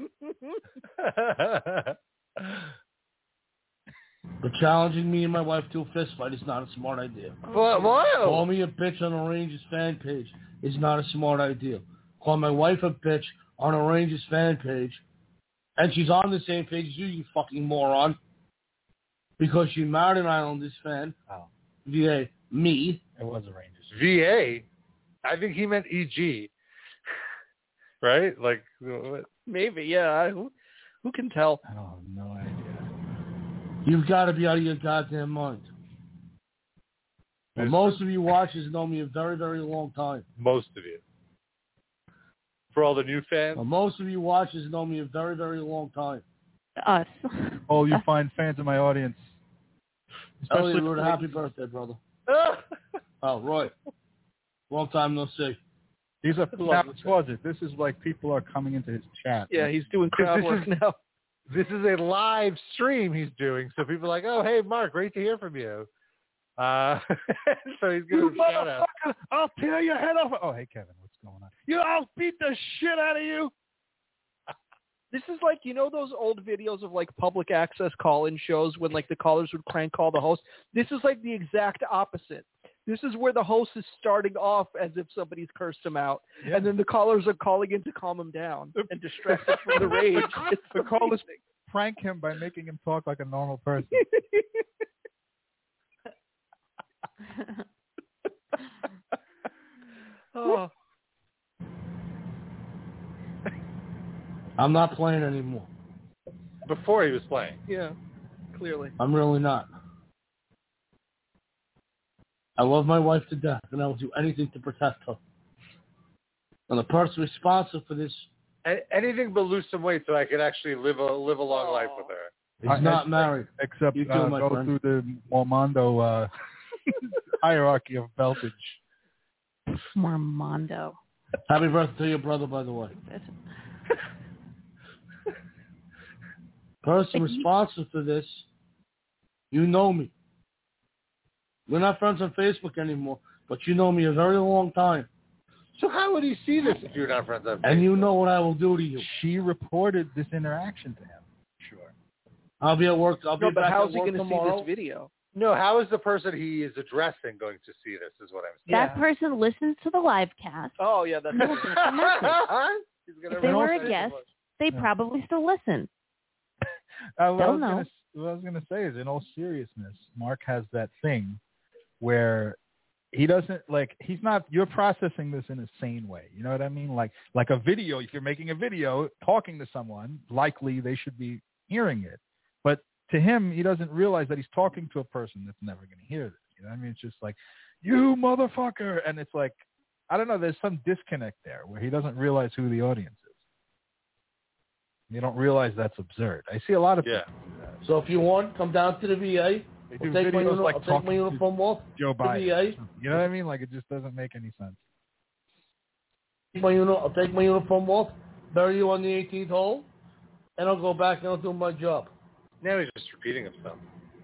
But challenging me and my wife to a fist fight is not a smart idea. What? What? Call me a bitch on a Rangers fan page is not a smart idea. Call my wife a bitch on a Rangers fan page, and she's on the same page as you, you fucking moron, because she married an Islanders fan oh. via me. It was a Rangers. V A? I think he meant E G. Right? Like, what? Maybe, yeah. Who, who can tell? I don't have no idea. You've got to be out of your goddamn mind. But most of you watchers know me a very, very long time. Most of you. For all the new fans? But most of you watchers know me a very, very long time. Us. Oh, you find fans in my audience. Elliot, Rude, happy birthday, brother. Oh, Roy. Long time no see. These are now, pause it. This is like people are coming into his chat. Yeah, he's doing crowd work now. This is a live stream he's doing, so people are like, oh, hey, Mark, great to hear from you. Uh, so he's giving a shout out. I'll tear your head off. Oh, hey, Kevin, what's going on? You, I'll beat the shit out of you. This is like, you know those old videos of like public access call-in shows when like the callers would prank call the host? This is like the exact opposite. This is where the host is starting off as if somebody's cursed him out, yeah. and then the callers are calling in to calm him down and distract him from the rage. It's the callers prank him by making him talk like a normal person. Oh. I'm not playing anymore. Before he was playing. Yeah, clearly. I'm really not. I love my wife to death, and I will do anything to protect her. And the person responsible for this... Anything but lose some weight so I can actually live a live a long life with her. He's not married. Except you too, uh, my go friend. through the Mormondo uh, hierarchy of beltage. Mormondo. Happy birthday to your brother, by the way. Person responsible for this, you know me. We're not friends on Facebook anymore, but you know me a very long time. So how would he see this if you're not friends on Facebook? And you know what I will do to you. She reported this interaction to him. Sure. I'll be at work. I'll no, be but back how's at he work going to see tomorrow. this video? No, how is the person he is addressing going to see this is what I'm saying. That yeah. person listens to the live cast. Oh, yeah, that's If they were a guest, they yeah. probably still listen. Uh, what, They'll I was know. gonna, what I was going to say is, in all seriousness, Mark has that thing where he doesn't, like, he's not, you're processing this in a sane way. You know what I mean? Like, like a video, if you're making a video talking to someone, likely they should be hearing it. But to him, he doesn't realize that he's talking to a person that's never going to hear this. You know what I mean? It's just like, you motherfucker. And it's like, I don't know, there's some disconnect there where he doesn't realize who the audience is. You don't realize that's absurd. I see a lot of yeah. people do that. So if you want, come down to the V A. They I'll do take my, videos uni- like I'll take my uniform off. Joe the Biden. V A. You know what I mean? Like, it just doesn't make any sense. My uni- I'll take my uniform off, bury you on the eighteenth hole, and I'll go back and I'll do my job. Now he's just repeating himself.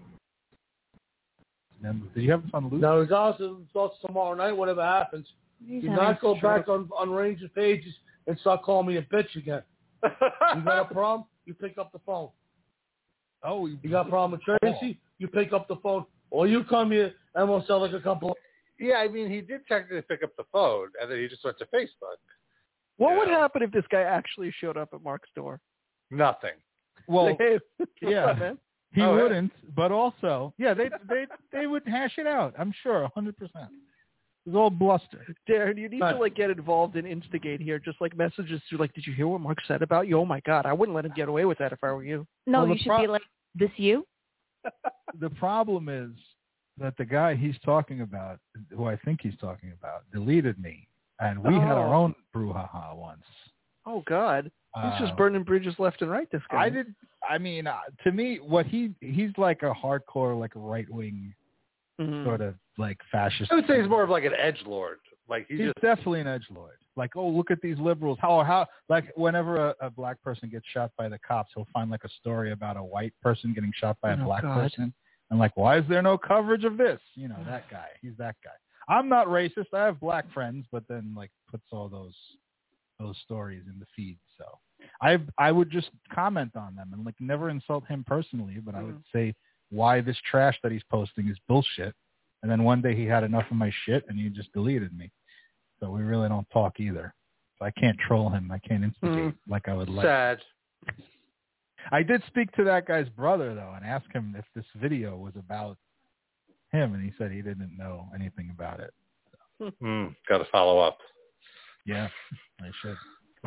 And did you have fun losing? Now, regardless of results tomorrow night, whatever happens, He's do not go back on, on Ranger pages and start calling me a bitch again. You got a problem? You pick up the phone. Oh, you, you got a problem with Tracy? You pick up the phone. Or you come here and we'll sell like a couple. Yeah, I mean, he did technically pick up the phone, and then he just went to Facebook. What yeah. would happen if this guy actually showed up at Mark's door? Nothing. Well, like, hey, yeah, up, man? he oh, wouldn't, yeah. but also, yeah, they they they would hash it out. I'm sure, one hundred percent. It was all bluster. Darren, you need but, to like get involved and instigate here. Just like messages to like, did you hear what Mark said about you? Oh my God, I wouldn't let him get away with that if I were you. No, well, you should pro- be like, this you? The problem is that the guy he's talking about, who I think he's talking about, deleted me, and we oh. had our own brouhaha once. Oh God, he's uh, just burning bridges left and right. This guy. I did. I mean, uh, to me, what he he's like a hardcore, like a right wing mm-hmm. sort of like fascist. I would say he's more of like an edgelord. Like he's, he's just... definitely an edgelord. Like, oh, look at these liberals. How how like whenever a, a black person gets shot by the cops, he'll find like a story about a white person getting shot by a oh, black God. person. And like, why is there no coverage of this? You know, that guy. He's that guy. I'm not racist. I have black friends, but then like puts all those those stories in the feed. So I I would just comment on them and like never insult him personally, but I would say why this trash that he's posting is bullshit. And then one day he had enough of my shit and he just deleted me. So we really don't talk either. So I can't troll him. I can't instigate mm. like I would like. Sad. I did speak to that guy's brother, though, and ask him if this video was about him, and he said he didn't know anything about it. So. Mm, got to follow up. Yeah, I should.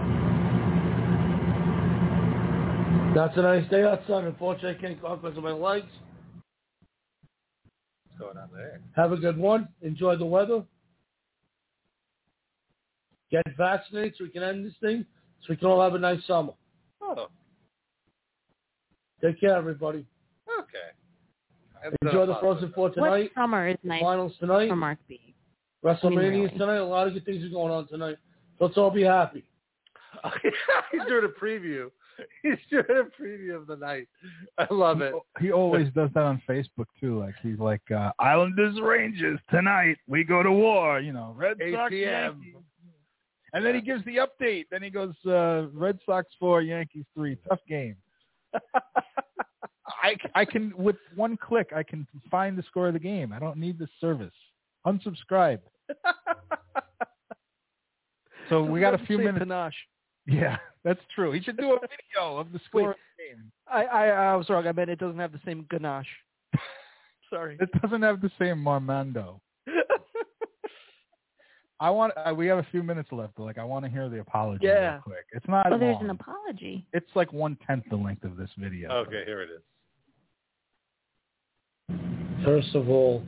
That's a nice day outside. Unfortunately, I can't go out because of my legs. What's going on there? Have a good one. Enjoy the weather. Get vaccinated so we can end this thing, so we can all have a nice summer. Oh. Take care, everybody. Okay. That's Enjoy the Frozen Four tonight. What summer is nice Finals tonight. for Mark B? WrestleMania I mean, really. tonight. A lot of good things are going on tonight. Let's all be happy. He's doing a preview. He's doing a preview of the night. I love it. He always does that on Facebook, too. Like, he's like, uh, Islanders Rangers tonight. We go to war. You know, Red Sox Yankees. And then he gives the update. Then he goes, uh, Red Sox four, Yankees three. Tough game. I, I can, with one click, I can find the score of the game. I don't need this service. Unsubscribe. So we got a few minutes. Panache. Yeah, that's true. He should do a video of the score Wait, of the game. I, I, I was wrong. I meant it doesn't have the same ganache. Sorry. It doesn't have the same Marmando. I want. Uh, we have a few minutes left. But like, I want to hear the apology yeah. real quick. It's not. Oh, there's long. an apology. It's like one tenth the length of this video. Okay, here it is. First of all,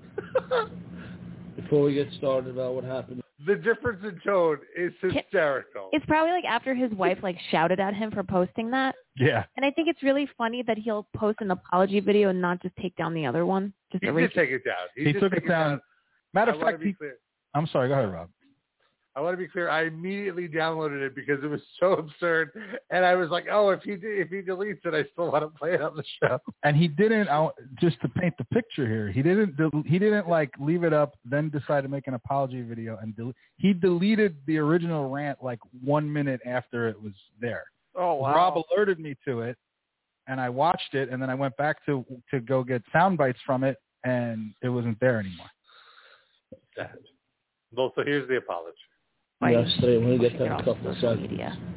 before we get started about what happened, the difference in tone is hysterical. It's probably like after his wife like shouted at him for posting that. Yeah. And I think it's really funny that he'll post an apology video and not just take down the other one. Just he erase did take it down. He, he did took take it down. down. Matter of I fact, he, I'm sorry. Go ahead, Rob. I want to be clear. I immediately downloaded it because it was so absurd, and I was like, "Oh, if he if he deletes it, I still want to play it on the show." And he didn't. Just to paint the picture here, he didn't. He didn't like leave it up, then decide to make an apology video and delete. He deleted the original rant like one minute after it was there. Oh wow! Rob alerted me to it, and I watched it, and then I went back to to go get sound bites from it, and it wasn't there anymore. Sad. Well, so here's the apology. Yesterday, when we get that stuff to seconds.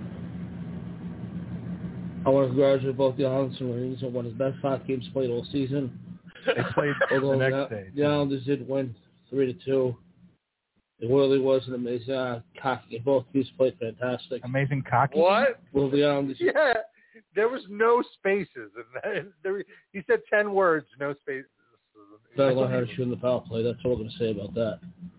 I want to congratulate both the Islanders and Marines on one of the best five games played all season. They played the next day. The Islanders did win three to two. It really was an amazing uh, cocky. Both teams played fantastic. Amazing cocky. What? Well, the Islanders. Yeah, there was no spaces. And there, he said ten words, no spaces. Better learn how to shoot in the power play. That's all I'm going to say about that.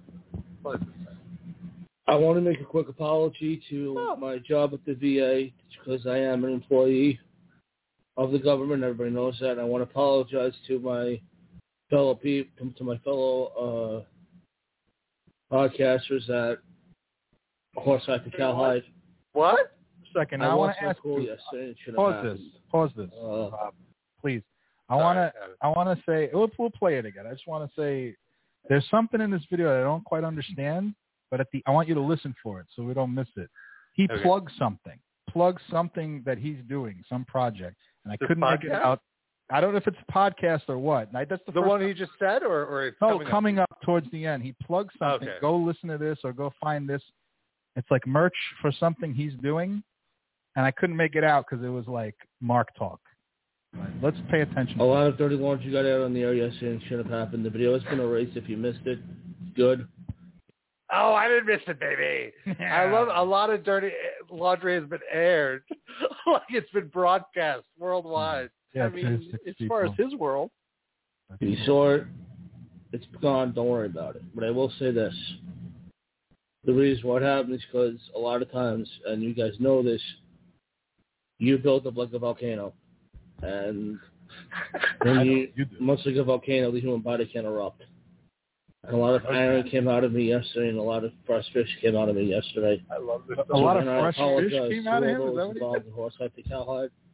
I want to make a quick apology to oh. my job at the V A because I am an employee of the government. Everybody knows that. And I want to apologize to my fellow people, to my fellow uh, podcasters at Horsehide to Cowhide. What? Second, I, I want to my ask call you. Yesterday. It should have Pause happened. this. Pause this, uh, Rob, please. I want to. I want to say. We'll, we'll play it again. I just want to say, there's something in this video that I don't quite understand. But at the, I want you to listen for it so we don't miss it. He okay. plugs something, plugs something that he's doing, some project, and I the couldn't podcast? make it out. I don't know if it's a podcast or what. And I, that's the, the first one time. he just said, or, or it's no, coming, coming up? up towards the end. He plugs something. Okay. Go listen to this or go find this. It's like merch for something he's doing, and I couldn't make it out because it was like Mark talk. Right. Let's pay attention. A lot of dirty laundry got out on the air yesterday and should have happened. The video has been erased. If you missed it, good. Oh, I didn't miss it, baby. Yeah. I love a lot of dirty laundry has been aired, like it's been broadcast worldwide. Yeah, I mean, as far as his world, if you saw it, it's gone. Don't worry about it. But I will say this: the reason what happened is because a lot of times, and you guys know this, you build up like a volcano, and when you, you do. much like a volcano, the human body can erupt. And a lot of iron came out of me yesterday, and a lot of fresh fish came out of me yesterday. I love this. A lot of and fresh fish came out of him? Is that what he said? Horsehide to Cowhide.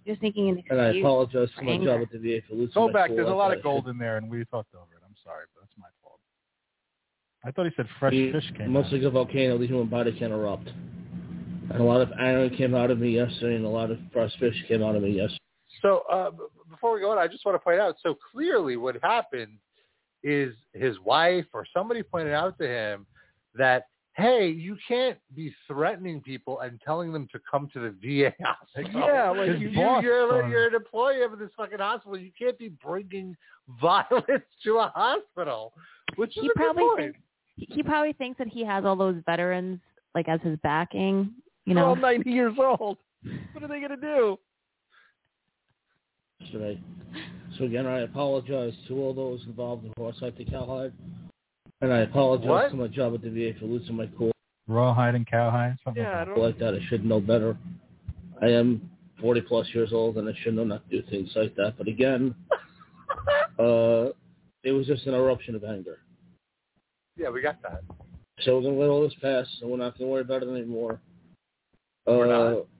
Just making an excuse. And I apologize for my anger. job at the V A for losing Go my back. cool. There's a I lot thought of I gold should- in there, and we talked over it. I'm sorry, but that's my fault. I thought he said fresh He- fish came Much out. like a volcano, the human body can erupt. And a lot of anger came out of me yesterday, and a lot of fresh fish came out of me yesterday. So uh, b- before we go on, I just want to point out, so clearly what happened is his wife or somebody pointed out to him that, hey, you can't be threatening people and telling them to come to the V A hospital. Yeah, like you, you- you, boss you're, started. you're an employee of this fucking hospital. You can't be bringing violence to a hospital, which is He a good probably point. thinks, he probably thinks that he has all those veterans like as his backing. You They're know, all ninety years old. What are they gonna do? yesterday. So again, I apologize to all those involved in Forsyth to Cowhide. And I apologize What? to my job at the V A for losing my cool. Rawhide and cowhide, something Yeah, I like don't like that. I should know better. I am forty plus years old, and I should know not to do things like that. But again, uh, it was just an eruption of anger. Yeah, we got that. So we're gonna let all this pass, and we're not gonna worry about it anymore. We're uh, not.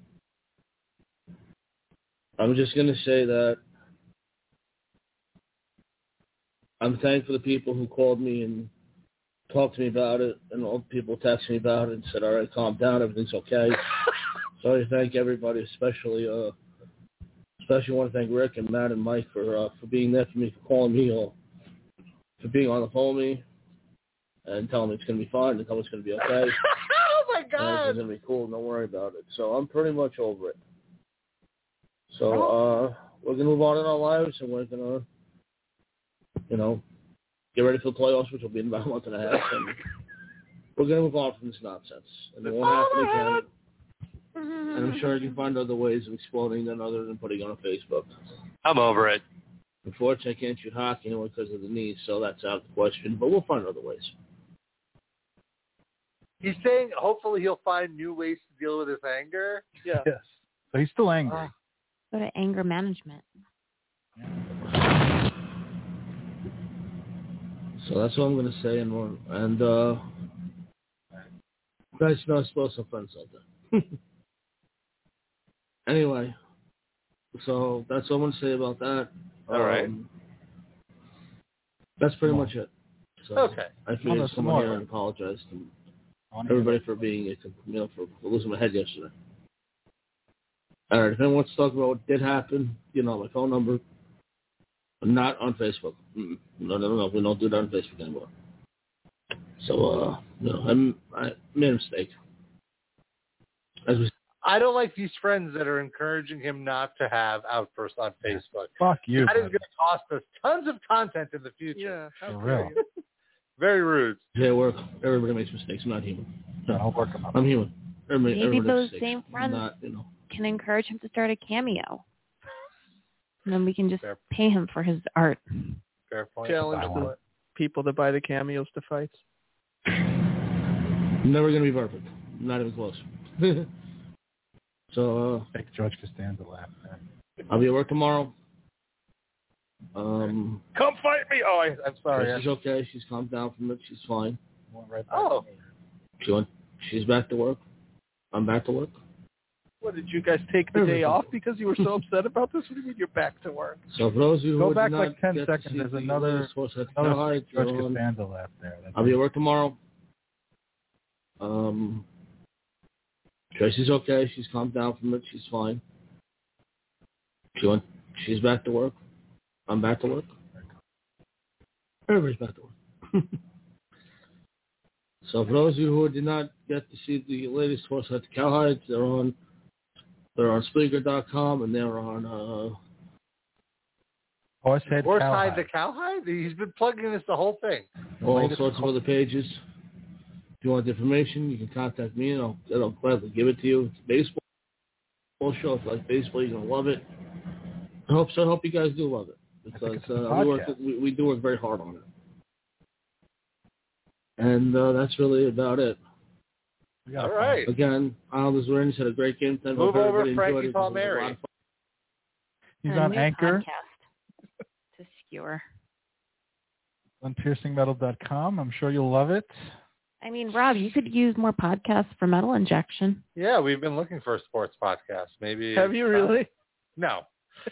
I'm just gonna say that I'm thankful for the people who called me and talked to me about it, and all the people texted me about it and said, "All right, calm down, everything's okay." So I thank everybody, especially, uh, especially want to thank Rick and Matt and Mike for uh, for being there for me, for calling me, or for being on the phone with me, and telling me it's gonna be fine, and telling me it's gonna be okay. Oh my And God! It's gonna be cool. Don't worry about it. So I'm pretty much over it. So uh, we're gonna move on in our lives, and we're gonna, you know, get ready for the playoffs, which will be in about a month and a half. And we're gonna move on from this nonsense, and it won't happen again. And I'm sure you can find other ways of exploding than other than putting it on Facebook. I'm over it. Unfortunately, I can't shoot hockey anymore because of the knees, so that's out of the question. But we'll find other ways. He's saying hopefully he'll find new ways to deal with his anger. Yeah. Yes. So he's still angry. Uh, go to anger management. So that's what I'm going to say. And, we're- and uh, guys, you know, I suppose some friends like that. Anyway, so that's what I'm going to say about that. All right. Um, that's pretty much it. So Okay. I Oh, figured there's to some come on more. here and apologize to I wanna hear everybody for being, you know, for, for losing my head yesterday. All right, if anyone wants to talk about what did happen, you know, my phone number. Not on Facebook. Mm-mm. No, no, no, we don't do that on Facebook anymore. So, uh, no, I'm, I made a mistake. As we I don't like these friends that are encouraging him not to have outbursts on Facebook. Fuck you. That is buddy. going to cost us tons of content in the future. Yeah. For how real. dare you. Very rude. Yeah, work. Everybody makes mistakes. I'm not human. No, I'll work them up. I'm human. Everybody, Maybe everybody those makes mistakes. same I'm friends not, you know. can encourage him to start a cameo. And then we can just Fair. pay him for his art. Fair point. Challenge Buy the one. people to buy the cameos to fights. Never going to be perfect. Not even close. So, uh, Make George Costanza laugh. Man. I'll be at work tomorrow. Um, Come fight me. Oh, I, I'm sorry. she's okay. She's calmed down from it. She's fine. Went right back Oh. to me. She went, she's back to work. I'm back to work. What, did you guys take the day off because you were so upset about this? What do you mean you're back to work? So for those of you Go who back did like not ten get to seconds. see There's the another, latest Forsyth another Cowhide, George you're on- Costanza laugh there. That's I'll be at work tomorrow. Um, Tracy's okay. She's calmed down from it. She's fine. She went. She's back to work. I'm back to work. Everybody's back to work. So for those of you who did not get to see the latest Forsyth Cowhides, they're on. They're on Spreaker dot com and they're on. Uh, Horsehead Horsehead the Cowhide. Cowhide? He's been plugging this the whole thing. all Latest- sorts of other pages. If you want the information, you can contact me, and I'll, and I'll gladly give it to you. It's a baseball show. If you like baseball, you're going to love it. I hope so. I hope you guys do love it. Because it's a uh, we, work, podcast. we, we do work very hard on it. And uh, that's really about it. We got All a right. Again, Islanders Rangers had a great game. Then Move hope over everybody Frankie enjoyed it. It was a lot Palmieri. of fun. He's And a on new Anchor podcast to skewer. on piercing metal dot com. I'm sure you'll love it. I mean, Rob, you could use more podcasts for Metal Injection. Yeah, we've been looking for a sports podcast. Maybe. Have you really? No.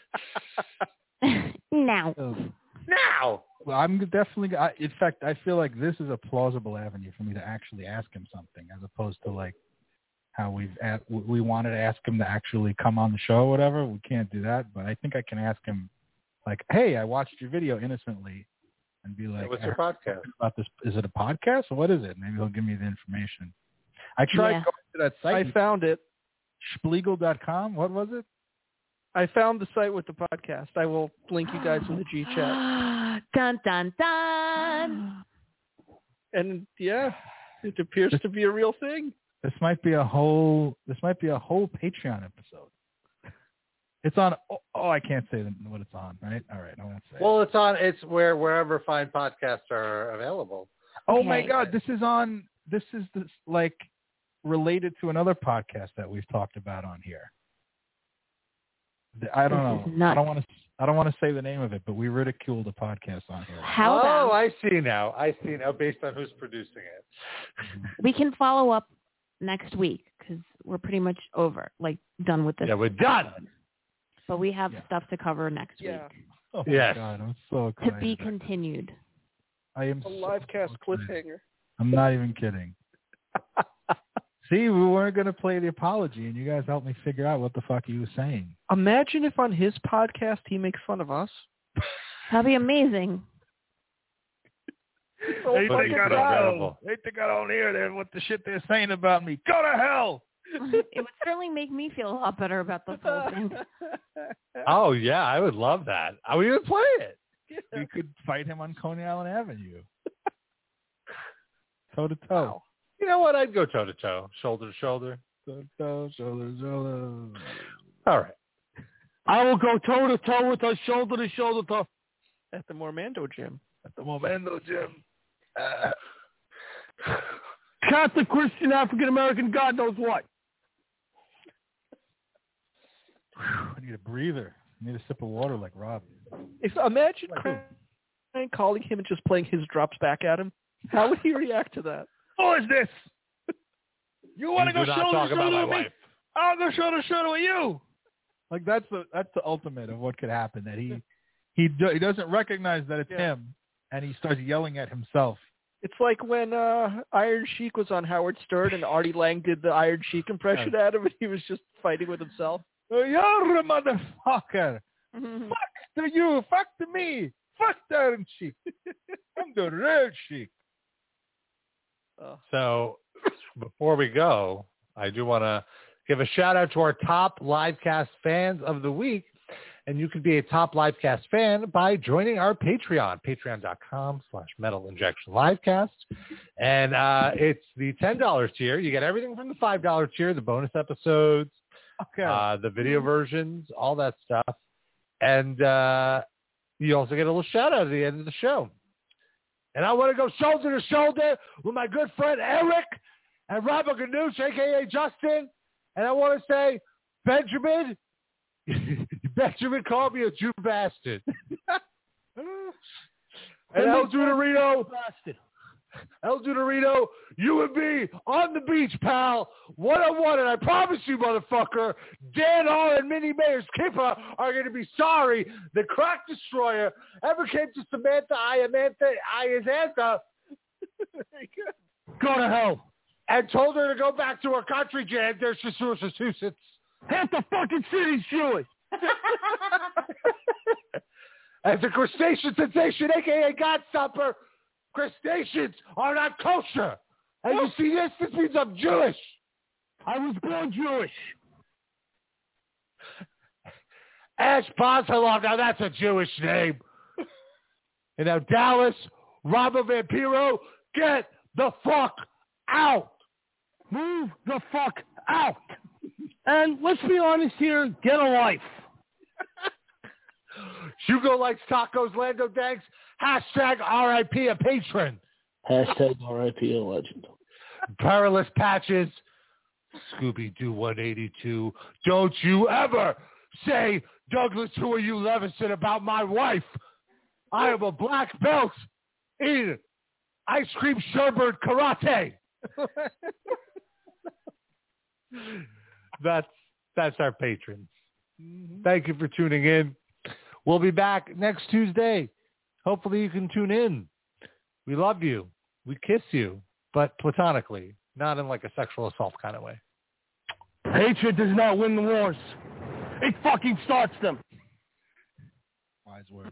Now. Now. Well, I'm definitely. I, in fact, I feel like this is a plausible avenue for me to actually ask him something, as opposed to like how we've at, we wanted to ask him to actually come on the show or whatever. We can't do that, but I think I can ask him, like, "Hey, I watched your video innocently," and be like, hey, "What's your podcast about this? Is it a podcast or what is it?" Maybe he'll give me the information. I tried yeah. going to that site. I found it. Spiegel dot com. What was it? I found the site with the podcast. I will link you guys in the G chat. Dun, dun, dun. And yeah, it appears to be a real thing. This might be a whole. This might be a whole Patreon episode. It's on. Oh, oh I can't say what it's on. Right? All right. I won't say. Well, it's on. It's where wherever fine podcasts are available. Oh Okay. my God! This is on. This is this like related to another podcast that we've talked about on here. I don't This is know. I nuts. don't want to. I don't want to say the name of it, but we ridiculed a podcast on here. How oh, about I see now. I see now based on who's producing it. we can follow up next week because we're pretty much over, like done with this. Yeah, we're done. But we have Yeah. stuff to cover next Yeah. week. Oh my Yes. God! I'm so To excited. be continued. I am A so live cast excited. cliffhanger. I'm not even kidding. See, we weren't going to play the apology, and you guys helped me figure out what the fuck he was saying. Imagine if on his podcast he makes fun of us. That'd be amazing. So They fucking think I don't proud. know. They think I don't hear that what the shit they're saying about me. Go to hell. It would certainly make me feel a lot better about the whole thing. Oh yeah, I would love that. I would even play it. We could fight him on Coney Island Avenue. Toe to toe. You know what? I'd go toe to toe, shoulder to shoulder. Toe to toe, shoulder to shoulder. All right. I will go toe to toe with us, shoulder to shoulder. To... At the Mormando gym. At the Momento Gym. Uh, Catholic, Christian, African American, God knows what. I need a breather. I need a sip of water like Rob. If imagine Crank calling him and just playing his drops back at him, how would he react to that? Who is this? You want to You go do not shoulder talk to about shoulder my with me? wife. I'll go shoulder to shoulder with you. Like that's the that's the ultimate of what could happen. That he he do, he doesn't recognize that it's Yeah. him, and he starts yelling at himself. It's like when uh, Iron Sheik was on Howard Stern and Artie Lang did the Iron Sheik impression at him, and he was just fighting with himself. Oh, you're a motherfucker. Fuck to you. Fuck to me. Fuck the Iron Sheik. I'm the real Sheik. So before we go, I do want to give a shout out to our top livecast fans of the week. And you can be a top livecast fan by joining our Patreon, patreon.com slash metal injection livecast. And uh, it's the ten dollars tier. You get everything from the five dollars tier, the bonus episodes, Okay. uh, the video versions, all that stuff. And uh, you also get a little shout out at the end of the show. And I want to go shoulder to shoulder with my good friend Eric and Robert Ganoush, a k a. Justin. And I want to say, Benjamin, Benjamin called me a Jew bastard. And El Duderino, El Duderino, you and me on the beach, pal, one-on-one. And I promise you, motherfucker, Dan R. and Minnie Mayer Skipper are going to be sorry the Crack Destroyer ever came to Samantha Iamantha Iazantha. Go to hell. And told her to go back to her country, Jan. There's Massachusetts. Half the fucking city's Jewish. As a crustacean sensation, a k a. Godstopper, crustaceans are not kosher. And you see this? This means I'm Jewish. I was born Jewish. Ash Bozhalov, now that's a Jewish name. And now Dallas, Rama Vampiro, get the fuck out. Move the fuck out. And let's be honest here, get a life. Hugo likes tacos, Lando Danks, hashtag R I P a patron. Hashtag R I P a legend. Perilous Patches, Scooby-Doo one eighty-two, don't you ever say, Douglas, who are you, Levinson, about my wife. I am a black belt in ice cream sherbet karate. That's that's our patrons. Mm-hmm. Thank you for tuning in. We'll be back next Tuesday. Hopefully you can tune in. We love you. We kiss you, but platonically, not in like a sexual assault kind of way. Hatred does not win the wars. It fucking starts them. Wise words.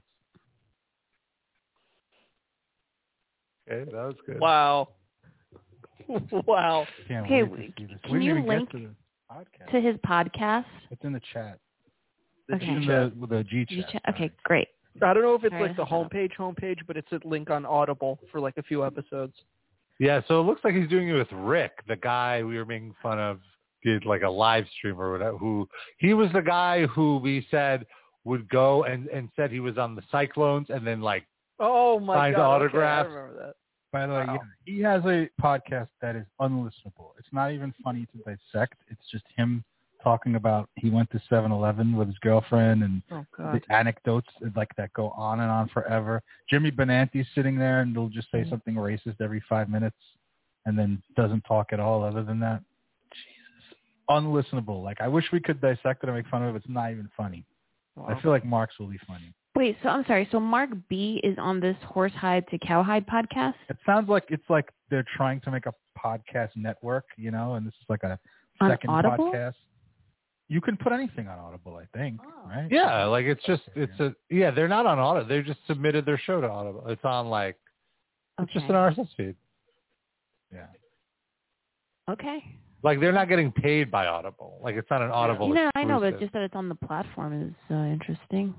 Okay, that was good. Wow. Wow. Can't Okay, wait to see this. can We didn't you even get link to the podcast. to his podcast? It's in the chat. Okay. It's in the, with the G G chat. chat. Okay, great. I don't know if it's All right, like the I'll look homepage homepage, but it's a link on Audible for like a few episodes. Yeah, so it looks like he's doing it with Rick, the guy we were making fun of, did like a live stream or whatever. Who he was the guy who we said would go and, and said he was on the Cyclones and then like Oh my signed god! autographs. Okay, I remember that. By the way, Wow. yeah, he has a podcast that is unlistenable. It's not even funny to dissect. It's just him talking about he went to seven eleven with his girlfriend and Oh god. the anecdotes like that go on and on forever. Jimmy Benanti's sitting there and he'll just say Mm-hmm. something racist every five minutes and then doesn't talk at all other than that. Jesus. Unlistenable. Like, I wish we could dissect it and make fun of it. It's not even funny. Wow. I feel like Mark's will be funny. Wait, so I'm sorry. So Mark B is on this Horsehide to Cowhide podcast? It sounds like it's like they're trying to make a podcast network, you know, and this is like a On second Audible? podcast. You can put anything on Audible, I think, right? Yeah, like it's just it's a yeah. They're not on Audible. They just submitted their show to Audible. It's on like it's just Okay. an R S S feed. Yeah. Okay. Like they're not getting paid by Audible. Like it's not an Audible. You know, I know, but exclusive. just that it's on the platform is uh, interesting.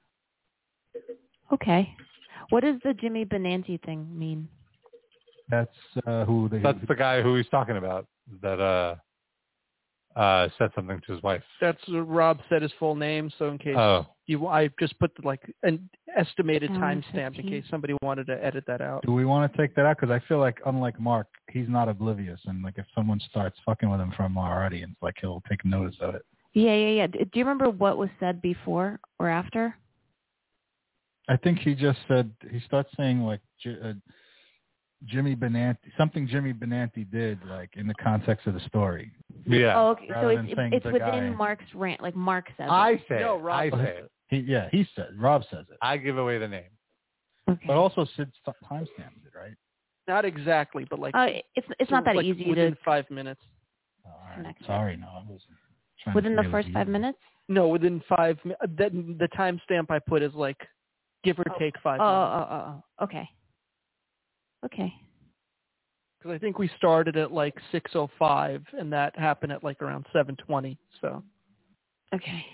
Okay. What does the Jimmy Benanti thing mean? That's uh, who they. That's the guy who he's talking about that uh uh said something to his wife. That's uh, Rob said his full name, so in case Oh. you, I just put the, like an estimated Hour timestamp in fifteen. case somebody wanted to edit that out. Do we want to take that out? Because I feel like, unlike Mark, he's not oblivious, and like if someone starts fucking with him from our audience, like he'll take notice of it. Yeah, yeah, yeah. Do you remember what was said before or after? I think he just said he starts saying like J- uh, Jimmy Benanti, something Jimmy Benanti did, like in the context of the story. Yeah. Oh, okay. So Rather it's than saying it's the within guy. Mark's rant. Like Mark says. I it. say No, it. Rob I says say it. He, yeah, he said. Rob says it, I give away the name. Okay. but also Sid st- timestamps it, right? Not exactly, but like Oh, it's it's not that like easy within to five minutes. Oh, all right. Connect it. Sorry, no, I wasn't. trying to within the say it was first five easy. minutes. No, within five. mi- That the timestamp I put is like give or take five Oh, minutes. oh, oh, oh. Okay. Okay. Because I think we started at like six oh five, and that happened at like around seven twenty. So Okay.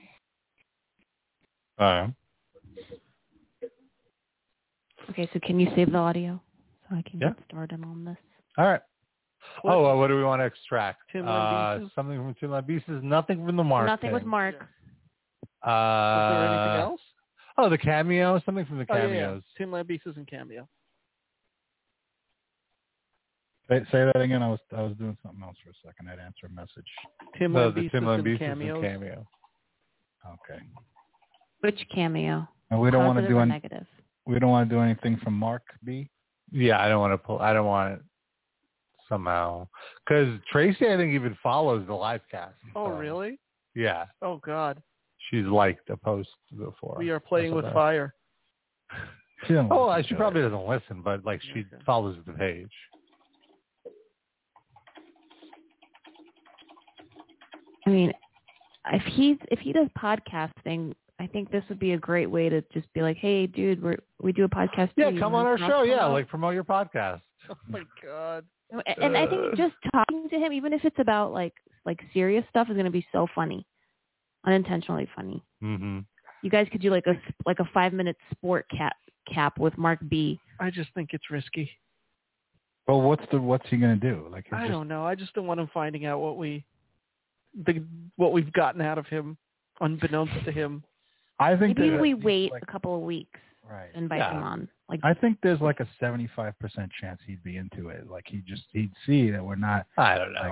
All right. Okay. So can you save the audio so I can Yeah. get started on this? All right. Oh, uh, what do we want to extract? Tim uh, Lambesis? something from Tim Lambesis. Nothing from the Mark. Nothing with thing. Mark. Uh, was there anything else? Oh, the cameo. Something from the Oh, yeah, cameos. yeah. Tim Lambesis and Cameo. Say, say that again. I was I was doing something else for a second. I'd answer a message. Tim No, the Lambesis Tim and Lambesis Cameos. and cameo. Okay. Which cameo? And we don't want to Positive do or any, negative. we don't want to do anything from Mark B. Yeah, I don't want to pull. I don't want it somehow because Tracy, I think, even follows the live cast. Oh, so, really? Yeah, Oh, God. she's liked a post before. We are playing That's with what I- fire. She doesn't Oh, listen she to probably it. doesn't listen, but like she Okay. follows the page. I mean, if he's if he does podcasting, I think this would be a great way to just be like, hey, dude, we we do a podcast. Yeah, too. You come on wanna our come show. out? Yeah, like promote your podcast. Oh, my God. And I think just talking to him, even if it's about like like serious stuff, is going to be so funny, unintentionally funny. Mm-hmm. You guys could do like a like a five minute sport cap cap with Mark B. I just think it's risky. Well, what's the what's he gonna do? Like, it's I just, don't know. I just don't want him finding out what we, the, what we've gotten out of him, unbeknownst to him. I think Maybe that- we wait like- a couple of weeks right. and invite Yeah. him on. Like I think there's like a seventy-five percent chance he'd be into it. Like he just he'd see that we're not. I don't know. Like,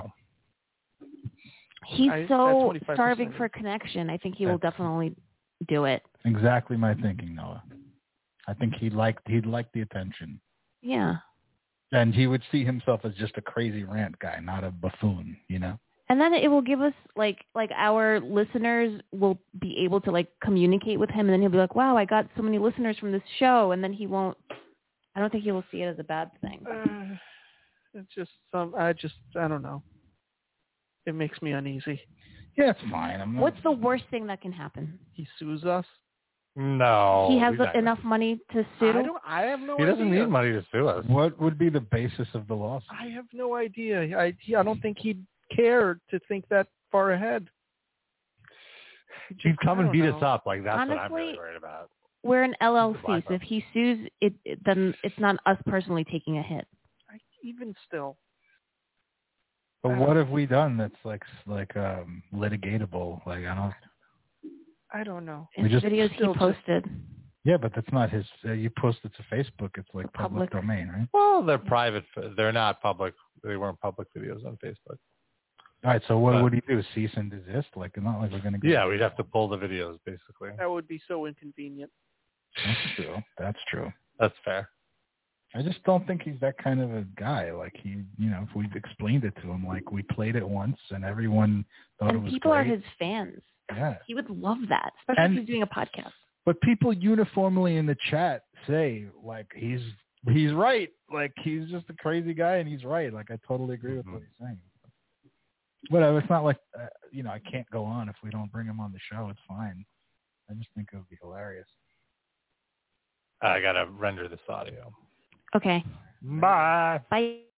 he's I- that's so twenty-five percent. starving for connection. I think he will That's- definitely do it. exactly my thinking, Noah. I think he'd like he'd like the attention, Yeah. and he would see himself as just a crazy rant guy, not a buffoon. You know. And then it will give us like like our listeners will be able to like communicate with him, and then he'll be like, "Wow, I got so many listeners from this show," and then he won't. I don't think he will see it as a bad thing. Uh, it's just some. I just I don't know. It makes me uneasy. Yeah, it's fine. I'm not... What's the worst thing that can happen? He sues us. No. He has he's not enough money to sue. I don't. I have no. He doesn't idea. need money to sue us. What would be the basis of the lawsuit? I have no idea. I he, I don't think he'd care to think that far ahead. He'd come and beat know. us up. Like that's Honestly, what I'm really worried about. We're an L L C, so if he sues, it, it then it's not us personally taking a hit. I, even still. But what have we done that's like like um, litigatable? Like I don't. I don't know. We It's just- videos he Still just- posted. Yeah, but that's not his. Uh, you post it to Facebook. It's like public, Public. domain, right? Well, they're private. They're not public. They weren't public videos on Facebook. All right. So what But- would he do? Cease and desist? Like not like we're gonna. Go Yeah, we'd have to pull the videos basically. That would be so inconvenient. That's true. That's true. That's fair. I just don't think he's that kind of a guy. Like he, you know, if we've explained it to him, like we played it once and everyone thought it And was people great. are his fans. Yeah. He would love that, especially And- if he's doing a podcast. But people uniformly in the chat say like he's he's right. Like he's just a crazy guy and he's right. Like I totally agree with what he's saying. Whatever. It's not like uh, you know I can't go on if we don't bring him on the show. It's fine. I just think it would be hilarious. I gotta render this audio. Okay. Bye. Bye.